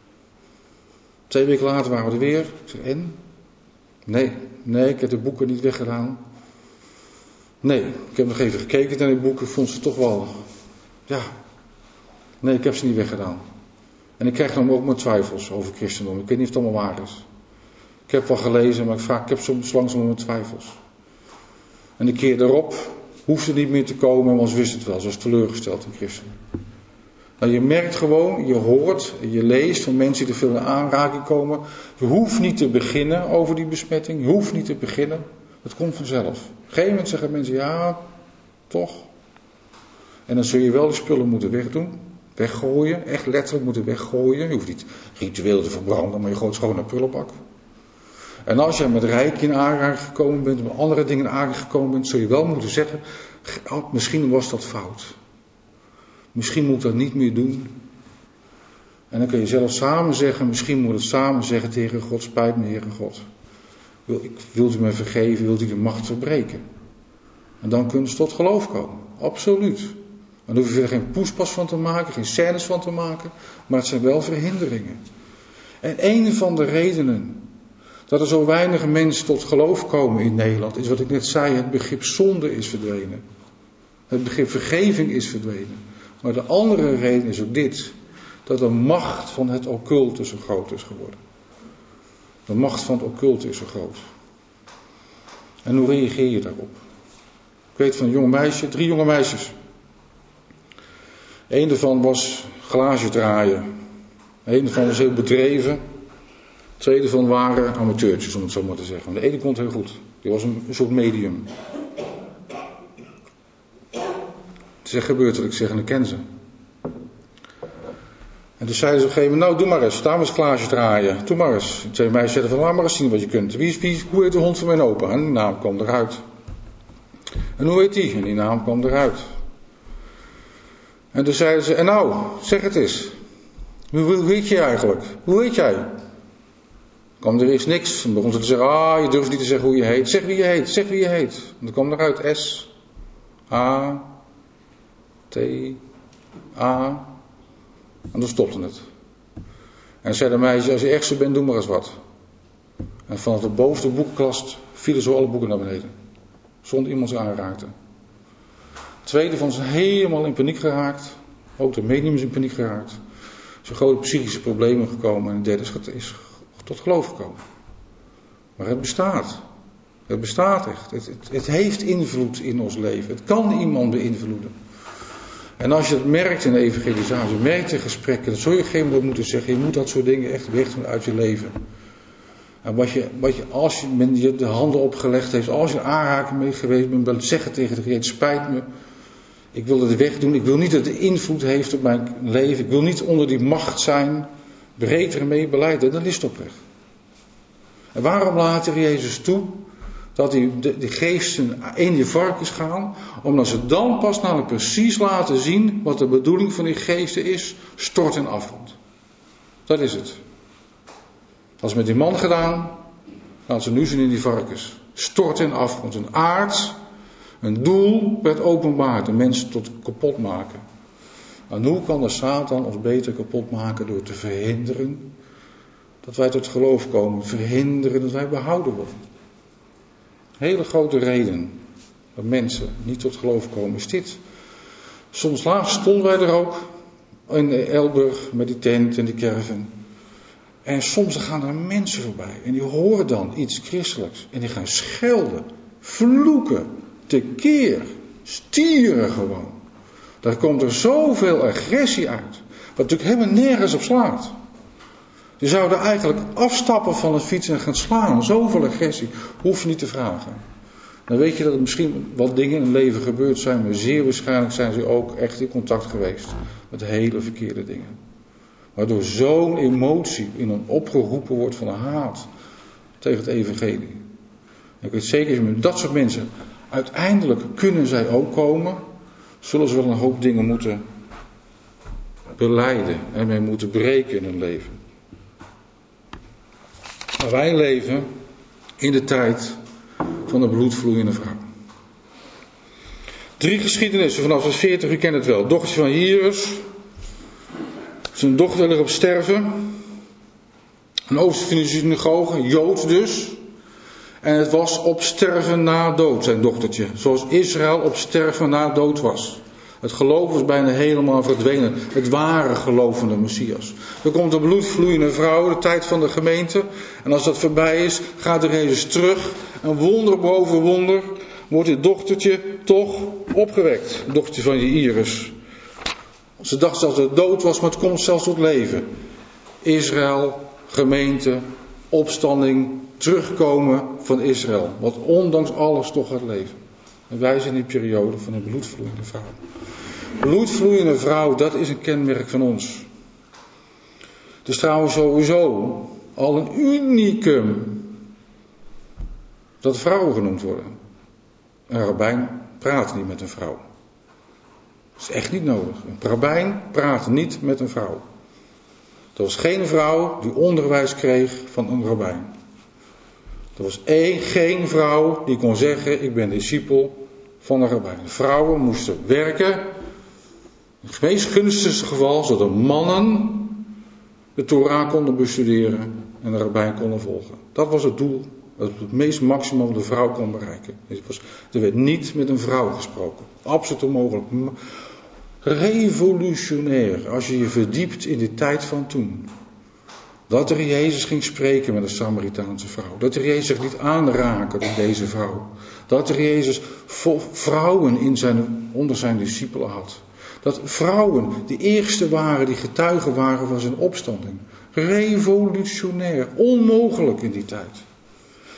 Twee weken later waren we er weer. Ik zeg, en? Nee, nee, ik heb de boeken niet weggedaan. Nee, ik heb nog even gekeken naar die boeken. Vond ze toch wel, ja. Nee, ik heb ze niet weggedaan. En ik krijg dan ook mijn twijfels over christendom. Ik weet niet of het allemaal waar is. Ik heb wel gelezen, maar ik vraag, ik heb soms langzaam mijn twijfels. En de keer daarop hoeft ze niet meer te komen, want ze wist het wel. Ze was teleurgesteld in christenen. Nou, je merkt gewoon, je hoort, je leest van mensen die er veel in aanraking komen. Je hoeft niet te beginnen over die besmetting. Je hoeft niet te beginnen. Het komt vanzelf. Op een gegeven moment zeggen mensen, ja, toch. En dan zul je wel die spullen moeten wegdoen. Weggooien, echt letterlijk moeten weggooien. Je hoeft niet ritueel te verbranden, maar je gooit gewoon naar de prullenbak. En als je met reiki in aanraking gekomen bent, met andere dingen in aanraking gekomen bent, zul je wel moeten zeggen, oh, misschien was dat fout. Misschien moet ik dat niet meer doen. En dan kun je zelf samen zeggen, misschien moet het samen zeggen tegen God, spijt me Heere God. Wil, ik, wilt u me vergeven, wilt u de macht verbreken? En dan kunnen ze tot geloof komen, absoluut. Dan hoef je er geen poespas van te maken, geen scènes van te maken, maar het zijn wel verhinderingen. En een van de redenen dat er zo weinig mensen tot geloof komen in Nederland, is wat ik net zei, het begrip zonde is verdwenen. Het begrip vergeving is verdwenen. Maar de andere reden is ook dit, dat de macht van het occulte zo groot is geworden. De macht van het occulte is zo groot. En hoe reageer je daarop? Ik weet van een jonge meisje, drie jonge meisjes. Eén daarvan was glazen draaien. Eén daarvan was heel bedreven. Twee daarvan waren amateurtjes, om het zo maar te zeggen. De ene kon het heel goed. Die was een, een soort medium. Er gebeurt wat ik zeg en ik ken ze. En toen zeiden ze op een gegeven moment, nou doe maar eens, daar maar eens klaasje draaien. Doe maar eens. En twee meisjes zeiden van, laat maar eens zien wat je kunt. Wie is, wie, hoe heet de hond van mijn opa? En die naam kwam eruit. En hoe heet die? En die naam kwam eruit. En toen zeiden ze, en nou, zeg het eens. Hoe, hoe heet je eigenlijk? Hoe heet jij? Kwam er eerst niks. En begon ze te zeggen, ah, je durft niet te zeggen hoe je heet. Zeg wie je heet, zeg wie je heet. En dan kwam eruit S, A, T, A. En toen stopte het. En zei de meisje, als je echt zo bent, doe maar eens wat. En vanaf de bovenste boekenkast vielen zo alle boeken naar beneden. Zonder iemand ze aanraakte. De tweede vond ze helemaal in paniek geraakt. Ook de medium is in paniek geraakt. Er zijn grote psychische problemen gekomen. En de derde is, is tot geloof gekomen. Maar het bestaat. Het bestaat echt. Het, het, het heeft invloed in ons leven. Het kan iemand beïnvloeden. En als je het merkt in de evangelisatie, je merkt in gesprekken, dan zul je op een gegeven moment moeten zeggen, je moet dat soort dingen echt weg doen uit je leven. En wat je, wat je als je, men je de handen opgelegd heeft, als je aanraking mee geweest bent, dan zeggen tegen degene, het spijt me, ik wil het wegdoen, ik wil niet dat het invloed heeft op mijn leven, ik wil niet onder die macht zijn, breed ermee beleiden, dan is het op weg. En waarom laat de Heer Jezus toe dat die, de, de geesten in die varkens gaan, omdat ze dan pas namelijk precies laten zien wat de bedoeling van die geesten is, stort en afgrond. Dat is het. Dat is met die man gedaan, laten ze nu zien in die varkens. Stort en afgrond. Een aard, een doel werd openbaard, de mensen tot kapot maken. En hoe kan de Satan ons beter kapot maken door te verhinderen dat wij tot geloof komen, verhinderen dat wij behouden worden. Hele grote reden dat mensen niet tot geloof komen is dit. Soms laatst stonden wij er ook in Elburg met die tent en die caravan. En soms gaan er mensen voorbij en die horen dan iets christelijks en die gaan schelden, vloeken, tekeer, stieren gewoon. Daar komt er zoveel agressie uit, wat natuurlijk helemaal nergens op slaat. Je zou er eigenlijk afstappen van het fietsen en gaan slaan. Zoveel agressie. Hoef je niet te vragen. Dan weet je dat er misschien wat dingen in het leven gebeurd zijn. Maar zeer waarschijnlijk zijn ze ook echt in contact geweest. Met hele verkeerde dingen. Waardoor zo'n emotie in een opgeroepen wordt van een haat. Tegen het evangelie. En ik weet zeker, met dat soort mensen. Uiteindelijk kunnen zij ook komen. Zullen ze wel een hoop dingen moeten belijden. En mee moeten breken in hun leven. Maar wij leven in de tijd van de bloedvloeiende vrouw. Drie geschiedenissen vanaf de veertig, u kent het wel. Dochtertje van Jairus. Zijn dochter ligt op sterven. Een overste van de synagoge, Joods dus. En het was op sterven na dood, zijn dochtertje. Zoals Israël op sterven na dood was. Het geloof was bijna helemaal verdwenen. Het ware geloof van de Messias. Er komt een bloedvloeiende vrouw, de tijd van de gemeente. En als dat voorbij is, gaat de Jezus terug. En wonder boven wonder wordt dit dochtertje toch opgewekt. Het dochtertje van Jairus. Ze dacht zelfs dat het dood was, maar het komt zelfs tot leven. Israël, gemeente, opstanding, terugkomen van Israël. Wat ondanks alles toch gaat leven. En wij zijn in die periode van een bloedvloeiende vrouw. Bloedvloeiende vrouw, dat is een kenmerk van ons. Het is trouwens sowieso al een unicum dat vrouwen genoemd worden. Een rabbijn praat niet met een vrouw. Dat is echt niet nodig. Een rabbijn praat niet met een vrouw. Er was geen vrouw die onderwijs kreeg van een rabbijn. Er was één, geen vrouw die kon zeggen, ik ben discipel van een rabbijn. Vrouwen moesten werken. In het meest gunstigste geval, zodat mannen de Torah konden bestuderen en de rabbijn konden volgen. Dat was het doel. Dat het meest maximum de vrouw kon bereiken. Er werd niet met een vrouw gesproken. Absoluut onmogelijk. Revolutionair als je je verdiept in de tijd van toen. Dat er Jezus ging spreken met een Samaritaanse vrouw. Dat er Jezus zich liet aanraken door deze vrouw. Dat er Jezus vrouwen in zijn, onder zijn discipelen had. Dat vrouwen de eerste waren die getuigen waren van zijn opstanding. Revolutionair. Onmogelijk in die tijd.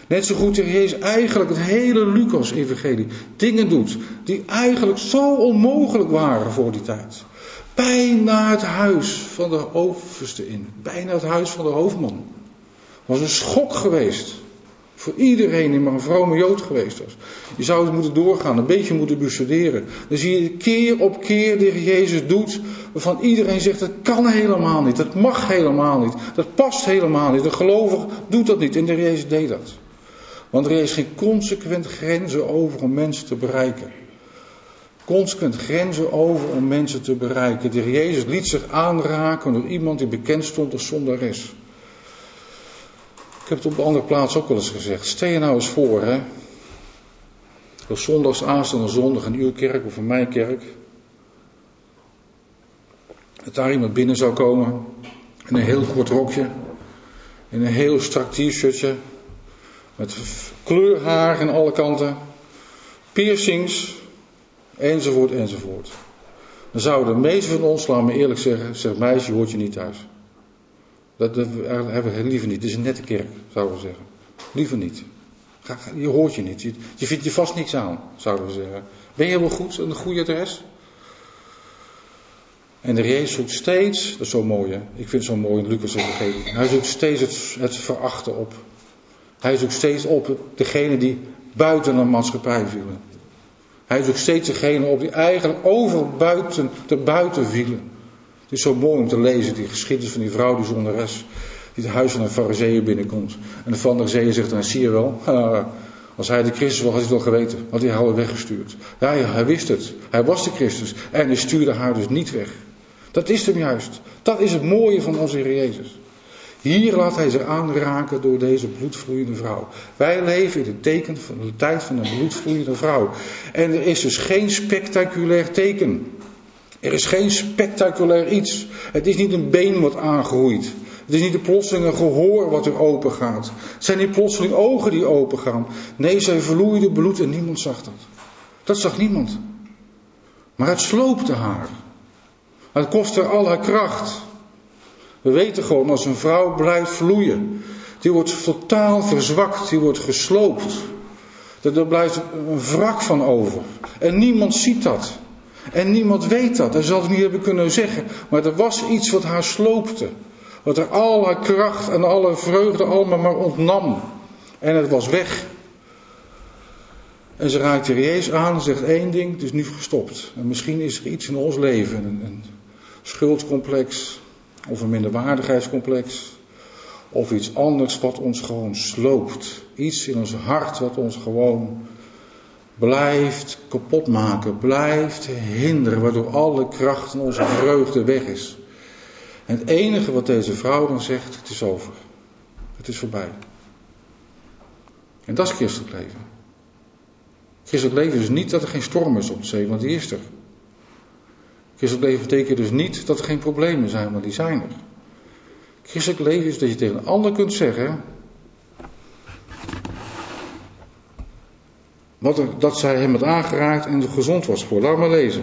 Net zo goed dat Jezus eigenlijk het hele Lucas-evangelie dingen doet die eigenlijk zo onmogelijk waren voor die tijd. Bijna het huis van de overste in. Bijna het huis van de hoofdman. Was een schok geweest. Voor iedereen die maar een vrome Jood geweest was. Je zou het moeten doorgaan, een beetje moeten bestuderen. Dan zie je keer op keer de Jezus doet, waarvan iedereen zegt, dat kan helemaal niet, dat mag helemaal niet, dat past helemaal niet. De gelovige doet dat niet en de Jezus deed dat. Want er is geen consequent grenzen over om mensen te bereiken. Consequent grenzen over om mensen te bereiken. De Jezus liet zich aanraken door iemand die bekend stond als zondares. Ik heb het op een andere plaats ook wel eens gezegd. Stel je nou eens voor, hè. Dat zondags aanstaande zondag in uw kerk of in mijn kerk. Dat daar iemand binnen zou komen. In een heel kort rokje. In een heel strak t-shirtje. Met kleurhaar aan alle kanten. Piercings. Enzovoort, enzovoort. Dan zouden de meesten van ons, laat me eerlijk zeggen, zegt meisje, je hoort je niet thuis. Dat, dat hebben we liever niet. Het is een nette kerk, zouden we zeggen. Liever niet. Ga, ga, je hoort je niet. Je, je vindt je vast niks aan, zouden we zeggen. Ben je wel goed, een goede adres? En de Jezus zoekt steeds, dat is zo mooi hè. Ik vind het zo mooi in Lucas evangelie. Hij zoekt steeds het, het verachten op. Hij zoekt steeds op degene die buiten de maatschappij vielen. Hij zoekt steeds degene op die eigenlijk over buiten, te buiten vielen. Het is zo mooi om te lezen, die geschiedenis van die vrouw, die zondares, die het huis van een farizeeër binnenkomt. En de farizeeër zegt, dan zie je wel, uh, als hij de Christus was, had hij het wel geweten. Had hij haar al weggestuurd. Ja, ja, hij wist het. Hij was de Christus. En hij stuurde haar dus niet weg. Dat is hem juist. Dat is het mooie van onze Heer Jezus. Hier laat hij zich aanraken door deze bloedvloeiende vrouw. Wij leven in het teken van de tijd van een bloedvloeiende vrouw. En er is dus geen spectaculair teken. Er is geen spectaculair iets. Het is niet een been wat aangroeit. Het is niet een plotseling een gehoor wat er open gaat. Het zijn niet plotseling ogen die open gaan. Nee, zij vloeide bloed en niemand zag dat. Dat zag niemand. Maar het sloopte haar. Het kostte haar al haar kracht. We weten gewoon, als een vrouw blijft vloeien, die wordt totaal verzwakt, die wordt gesloopt. Er blijft een wrak van over. En niemand ziet dat. En niemand weet dat. Dat zal het niet hebben kunnen zeggen. Maar er was iets wat haar sloopte. Wat er al haar kracht en alle vreugde allemaal maar ontnam. En het was weg. En ze raakt de Jezus aan en zegt één ding, het is nu gestopt. En misschien is er iets in ons leven, een, een schuldcomplex, of een minderwaardigheidscomplex, of iets anders wat ons gewoon sloopt. Iets in ons hart wat ons gewoon blijft kapot maken, blijft hinderen, waardoor alle kracht en onze vreugde weg is. En het enige wat deze vrouw dan zegt, het is over. Het is voorbij. En dat is christelijk leven. Christelijk leven is niet dat er geen storm is op de zee, want die is er. Christelijk leven betekent dus niet dat er geen problemen zijn, want die zijn er. Christelijk leven is dat je tegen een ander kunt zeggen wat er, dat zij hem had aangeraakt en gezond was geworden. Laat maar lezen.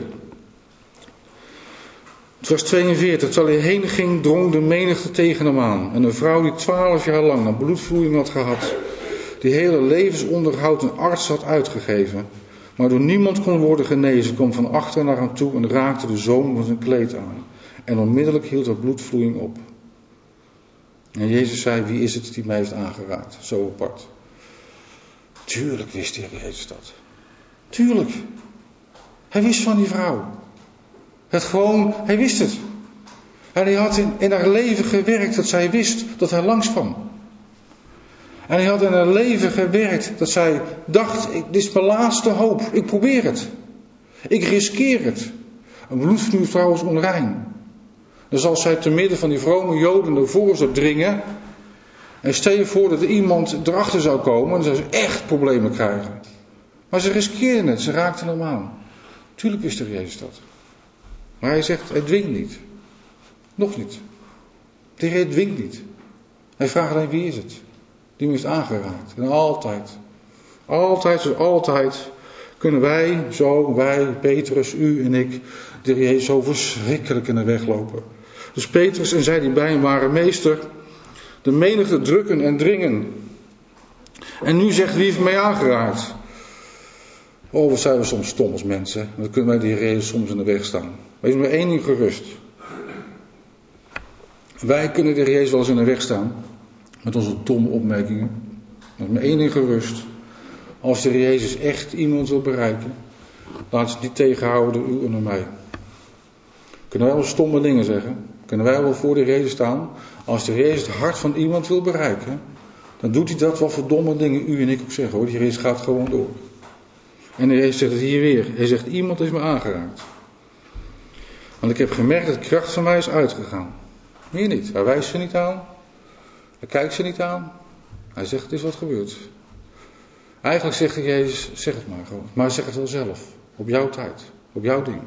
Vers tweeënveertig. Terwijl hij heen ging, drong de menigte tegen hem aan. En een vrouw die twaalf jaar lang een bloedvloeiing had gehad, die hele levensonderhoud een arts had uitgegeven, maar door niemand kon worden genezen, kwam van achter naar hem toe en raakte de zoom van zijn kleed aan. En onmiddellijk hield haar bloedvloeiing op. En Jezus zei, wie is het die mij heeft aangeraakt? Zo apart. Tuurlijk wist de Heer Jezus dat. Tuurlijk. Hij wist van die vrouw. Het gewoon, hij wist het. En hij had in, in haar leven gewerkt dat zij wist dat hij langskwam. En hij had in haar leven gewerkt dat zij dacht, dit is mijn laatste hoop. Ik probeer het. Ik riskeer het. Een bloedvloeiende vrouw is onrein. Dus als zij te midden van die vrome Joden ervoor zou dringen, en stel je voor dat er iemand erachter zou komen, dan zou ze echt problemen krijgen. Maar ze riskeerden het, ze raakten hem aan. Tuurlijk wist de Jezus dat. Maar hij zegt, hij dwingt niet. Nog niet. De Heer dwingt niet. Hij vraagt alleen, wie is het? Die me heeft aangeraakt. En altijd, altijd, zoals altijd, kunnen wij, zo, wij, Petrus, u en ik, de Heer Jezus zo verschrikkelijk in de weg lopen. Dus Petrus en zij die bij hem waren, meester, de menigte drukken en dringen. En nu zegt wie heeft mij aangeraakt? Oh, wat zijn we soms stom als mensen. Dan kunnen wij die Jezus soms in de weg staan. Wees maar één ding gerust. Wij kunnen de Jezus wel eens in de weg staan. Met onze domme opmerkingen. Maar maar één ding gerust. Als de Jezus echt iemand wil bereiken. Laat ze niet tegenhouden door u en door mij. Kunnen wij wel stomme dingen zeggen. Kunnen wij wel voor de Jezus staan. Als de Jezus het hart van iemand wil bereiken. Dan doet hij dat wat voor domme dingen u en ik ook zeggen hoor. Die Jezus gaat gewoon door. En de Jezus zegt het hier weer. Hij zegt iemand is me aangeraakt. Want ik heb gemerkt dat de kracht van mij is uitgegaan. Meer niet. Hij wijst ze niet aan. Hij kijkt ze niet aan. Hij zegt het is wat gebeurd. Eigenlijk zegt de Jezus, zeg het maar gewoon. Maar zeg het wel zelf. Op jouw tijd. Op jouw ding.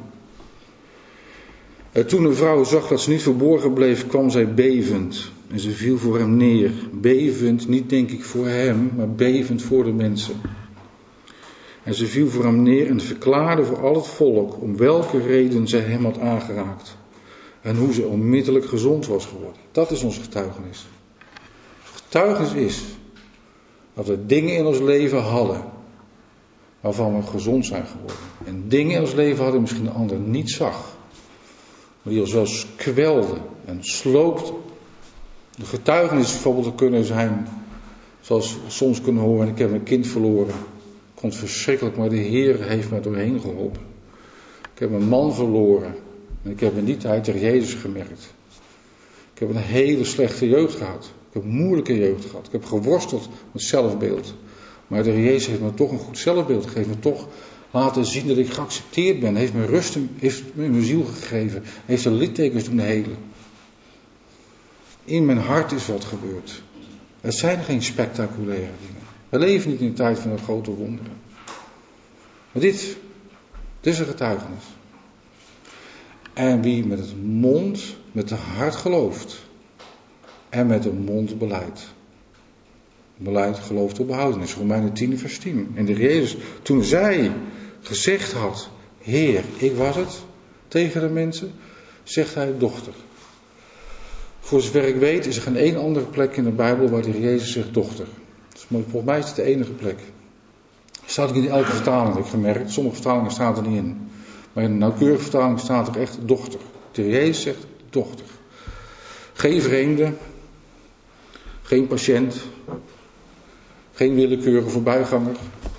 En toen de vrouw zag dat ze niet verborgen bleef, kwam zij bevend. En ze viel voor hem neer. Bevend, niet denk ik voor hem, maar bevend voor de mensen. En ze viel voor hem neer en verklaarde voor al het volk om welke reden zij hem had aangeraakt. En hoe ze onmiddellijk gezond was geworden. Dat is ons getuigenis. Getuigenis is dat we dingen in ons leven hadden waarvan we gezond zijn geworden. En dingen in ons leven hadden misschien de ander niet zag. Maar die ons wel eens kwelden en sloopten. De getuigenis bijvoorbeeld kunnen zijn, zoals we soms kunnen horen, ik heb een kind verloren. Ik vond het verschrikkelijk, maar de Heer heeft mij doorheen geholpen. Ik heb een man verloren. En ik heb in die tijd tegen Jezus gemerkt. Ik heb een hele slechte jeugd gehad. Ik heb een moeilijke jeugd gehad. Ik heb geworsteld met zelfbeeld. Maar de Jezus heeft me toch een goed zelfbeeld gegeven. Me toch laten zien dat ik geaccepteerd ben. Heeft me rust in, heeft me in mijn ziel gegeven. Heeft de littekens doen helen. In mijn hart is wat gebeurd. Het zijn geen spectaculaire dingen. We leven niet in de tijd van de grote wonderen. Maar dit, dit is een getuigenis. En wie met het mond, met het hart gelooft. En met de mond beleidt. Beleid, gelooft op behoudenis. Romeinen tien vers tien. En de Jezus, toen zij gezegd had, Heer, ik was het, tegen de mensen, zegt hij, dochter. Voor zover ik weet is er geen één andere plek in de Bijbel waar de Jezus zegt, dochter. Dus volgens mij is het de enige plek. Staat ook niet in elke vertaling, heb ik gemerkt. Sommige vertalingen staan er niet in. Maar in de nauwkeurige vertaling staat er echt dochter. De Jezus zegt, dochter. Geen vreemde. Geen patiënt. Geen willekeurige voorbijganger.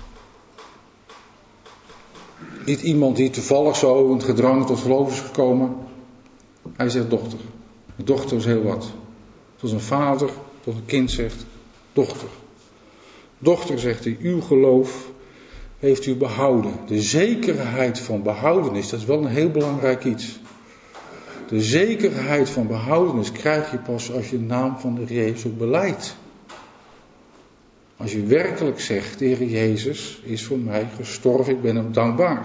Niet iemand die toevallig zo in het gedrang tot geloof is gekomen. Hij zegt dochter. De dochter is heel wat. Zoals een vader tot een kind zegt, dochter. Dochter, zegt hij, uw geloof heeft u behouden. De zekerheid van behoudenis, dat is wel een heel belangrijk iets. De zekerheid van behoudenis krijg je pas als je de naam van de Jezus ook beleidt. Als je werkelijk zegt, de Heer Jezus is voor mij gestorven, ik ben hem dankbaar.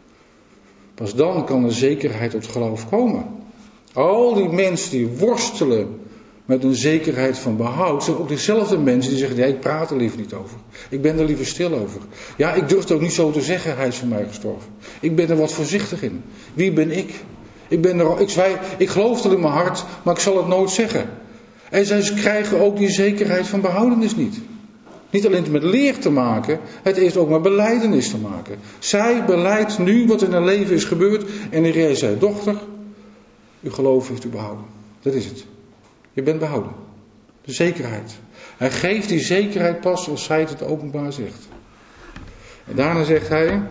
Pas dan kan de zekerheid tot geloof komen. Al die mensen die worstelen met een zekerheid van behoud, zijn ook dezelfde mensen die zeggen, nee, ik praat er liever niet over. Ik ben er liever stil over. Ja, ik durf het ook niet zo te zeggen, hij is voor mij gestorven. Ik ben er wat voorzichtig in. Wie ben ik? Ik, ben er, ik, zwaai, ik geloof het in mijn hart, maar ik zal het nooit zeggen. En zij krijgen ook die zekerheid van behoudenis niet. Niet alleen met leer te maken, het heeft ook met belijdenis te maken. Zij beleidt nu wat in haar leven is gebeurd en de Heer zei, dochter, uw geloof heeft u behouden. Dat is het. Je bent behouden. De zekerheid. Hij geeft die zekerheid pas als hij het openbaar zegt. En daarna zegt hij,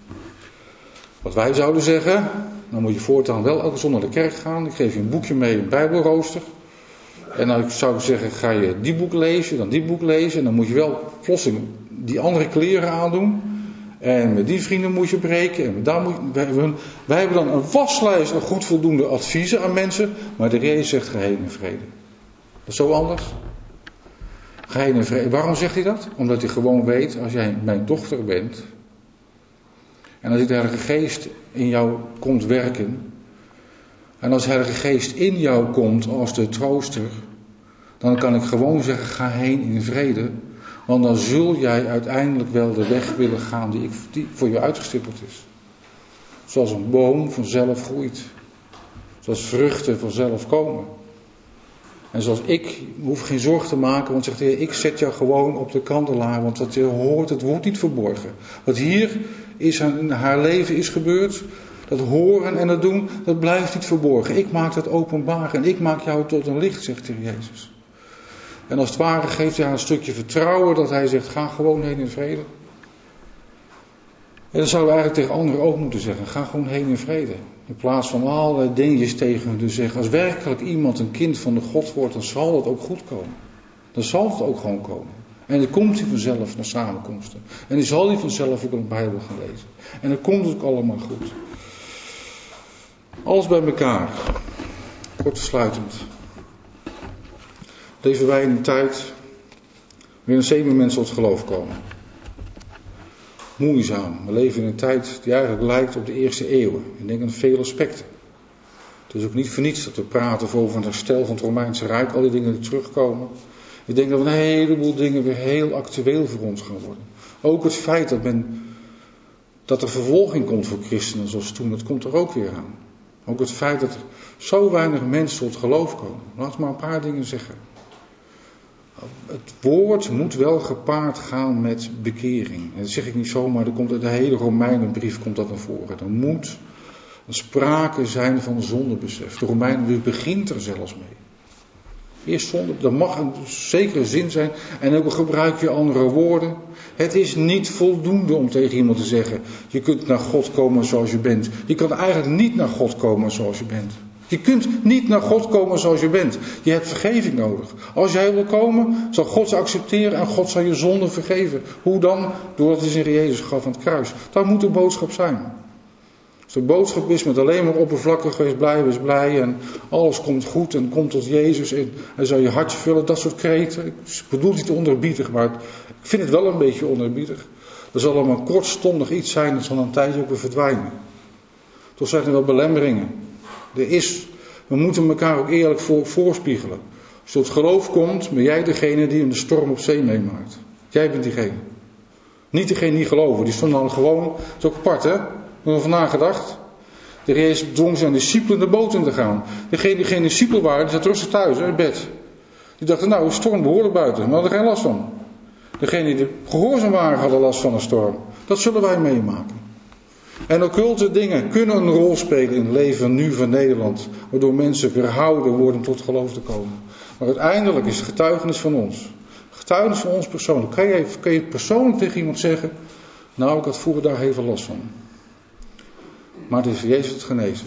wat wij zouden zeggen, dan moet je voortaan wel elke zondag naar de kerk gaan. Ik geef je een boekje mee, een bijbelrooster. En dan zou ik zeggen, ga je die boek lezen, dan die boek lezen. En dan moet je wel plotseling die andere kleren aandoen. En met die vrienden moet je breken. En daar moet je, wij, hebben, wij hebben dan een waslijst van goed voldoende adviezen aan mensen. Maar de Heer zegt, ga heen in vrede. Dat is zo anders. Ga heen in vrede. Waarom zegt hij dat? Omdat hij gewoon weet, als jij mijn dochter bent. En als de Heilige Geest in jou komt werken. En als de Heilige Geest in jou komt als de trooster. Dan kan ik gewoon zeggen, ga heen in vrede. Want dan zul jij uiteindelijk wel de weg willen gaan die, ik, die voor je uitgestippeld is. Zoals een boom vanzelf groeit. Zoals vruchten vanzelf komen. En zoals ik, hoef geen zorg te maken, want zegt de Heer, ik zet jou gewoon op de kandelaar, want wat je hoort, het wordt niet verborgen. Wat hier is, in haar leven is gebeurd, dat horen en dat doen, dat blijft niet verborgen. Ik maak dat openbaar en ik maak jou tot een licht, zegt de Heer Jezus. En als het ware geeft hij haar een stukje vertrouwen, dat hij zegt, ga gewoon heen in vrede. En dat zouden we eigenlijk tegen anderen ook moeten zeggen, ga gewoon heen in vrede. In plaats van allerlei dingetjes tegen hun te zeggen. Als werkelijk iemand een kind van de God wordt, dan zal dat ook goed komen. Dan zal het ook gewoon komen. En dan komt hij vanzelf naar samenkomsten. En dan zal hij vanzelf ook een Bijbel gaan lezen. En dan komt het ook allemaal goed. Alles bij elkaar. Kort sluitend. Leven wij in een tijd waarin steeds meer mensen tot geloof komen. Moeizaam. We leven in een tijd die eigenlijk lijkt op de eerste eeuwen. Ik denk aan vele aspecten. Het is ook niet voor niets dat we praten over een herstel van het Romeinse Rijk. Al die dingen die terugkomen. Ik denk dat een heleboel dingen weer heel actueel voor ons gaan worden. Ook het feit dat, men, dat er vervolging komt voor christenen zoals toen. Dat komt er ook weer aan. Ook het feit dat er zo weinig mensen tot geloof komen. Laat ik maar een paar dingen zeggen. Het woord moet wel gepaard gaan met bekering. En dat zeg ik niet zomaar, er komt uit de hele Romeinenbrief komt dat naar voren. Er moet een sprake zijn van zondebesef. De Romeinenbrief begint er zelfs mee. Eerst zonde, dat mag een zekere zin zijn. En ook gebruik je andere woorden. Het is niet voldoende om tegen iemand te zeggen, je kunt naar God komen zoals je bent. Je kan eigenlijk niet naar God komen zoals je bent. Je kunt niet naar God komen zoals je bent. Je hebt vergeving nodig. Als jij wil komen, zal God ze accepteren en God zal je zonde vergeven. Hoe dan? Doordat hij zijn Jezus gaf aan het kruis. Dat moet de boodschap zijn. Als de boodschap is met alleen maar oppervlakkig wees blij, wees blij en alles komt goed en komt tot Jezus en hij zal je hartje vullen, dat soort kreten. Ik bedoel niet onderbiedig, maar ik vind het wel een beetje onderbiedig. Er zal allemaal kortstondig iets zijn, dat zal een tijdje ook weer verdwijnen. Toch zijn er wel belemmeringen. Er is, we moeten elkaar ook eerlijk voor, voorspiegelen. Als je tot geloof komt, ben jij degene die een storm op zee meemaakt. Jij bent diegene. Niet degene die geloven. Die stonden dan gewoon, dat is ook apart hè. We hebben er vandaag gedacht. De Heer Jezus dwong zijn discipelen de boot in te gaan. Degene die geen discipel waren, die zat rustig thuis in bed. Die dachten, nou, de storm behoorlijk buiten. Maar hadden er geen last van. Degene die gehoorzaam waren, hadden last van een storm. Dat zullen wij meemaken. En occulte dingen kunnen een rol spelen in het leven nu van Nederland. Waardoor mensen weerhouden worden om tot geloof te komen. Maar uiteindelijk is het getuigenis van ons. Getuigenis van ons persoonlijk. Kan je, kan je persoonlijk tegen iemand zeggen, nou, ik had vroeger daar heel veel last van. Maar het is Jezus het genezen.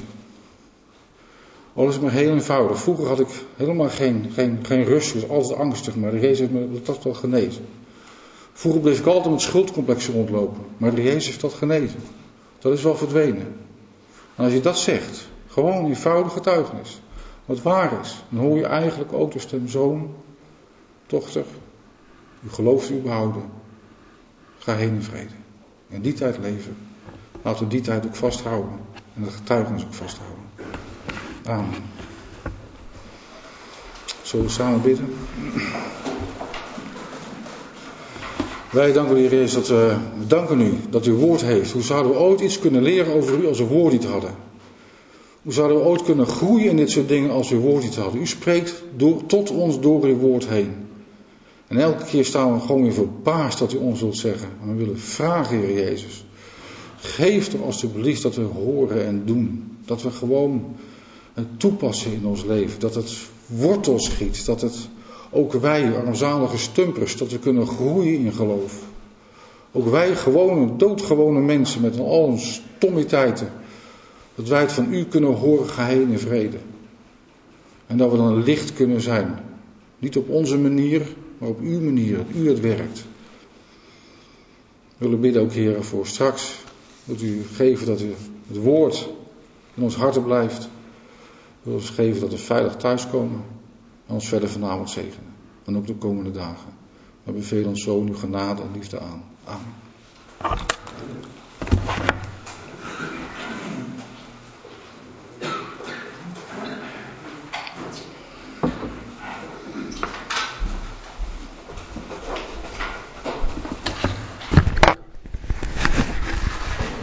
Alles is maar heel eenvoudig. Vroeger had ik helemaal geen, geen, geen rust. Ik was altijd angstig. Maar de Jezus heeft me dat wel genezen. Vroeger bleef ik altijd met schuldcomplexen rondlopen. Maar de Jezus heeft dat genezen. Dat is wel verdwenen. En als je dat zegt. Gewoon een eenvoudige getuigenis. Wat waar is. Dan hoor je eigenlijk ook de stem. Zoon. Dochter. U gelooft u behouden. Ga heen in vrede. In die tijd leven. Laten we die tijd ook vasthouden. En de getuigenis ook vasthouden. Amen. Zullen we samen bidden? Wij danken u, Heer Jezus, dat we, we danken u dat u woord heeft. Hoe zouden we ooit iets kunnen leren over u als we woord niet hadden? Hoe zouden we ooit kunnen groeien in dit soort dingen als we woord niet hadden? U spreekt door, tot ons door uw woord heen. En elke keer staan we gewoon weer verbaasd dat u ons wilt zeggen. En we willen vragen, Heer Jezus. Geef toch alstublieft dat we horen en doen. Dat we gewoon het toepassen in ons leven. Dat het wortel schiet. Dat het ook wij, armzalige stumpers, dat we kunnen groeien in geloof. Ook wij gewone, doodgewone mensen met al onze stommiteiten. Dat wij het van u kunnen horen, ga heen in vrede. En dat we dan een licht kunnen zijn. Niet op onze manier, maar op uw manier. Dat u het werkt. We willen bidden ook, Heer, voor straks. Dat u geven dat u het woord in ons harten blijft. We willen ons geven dat we veilig thuiskomen. En ons verder vanavond zegenen. En ook de komende dagen. We bevelen ons zo uw genade en liefde aan. Amen.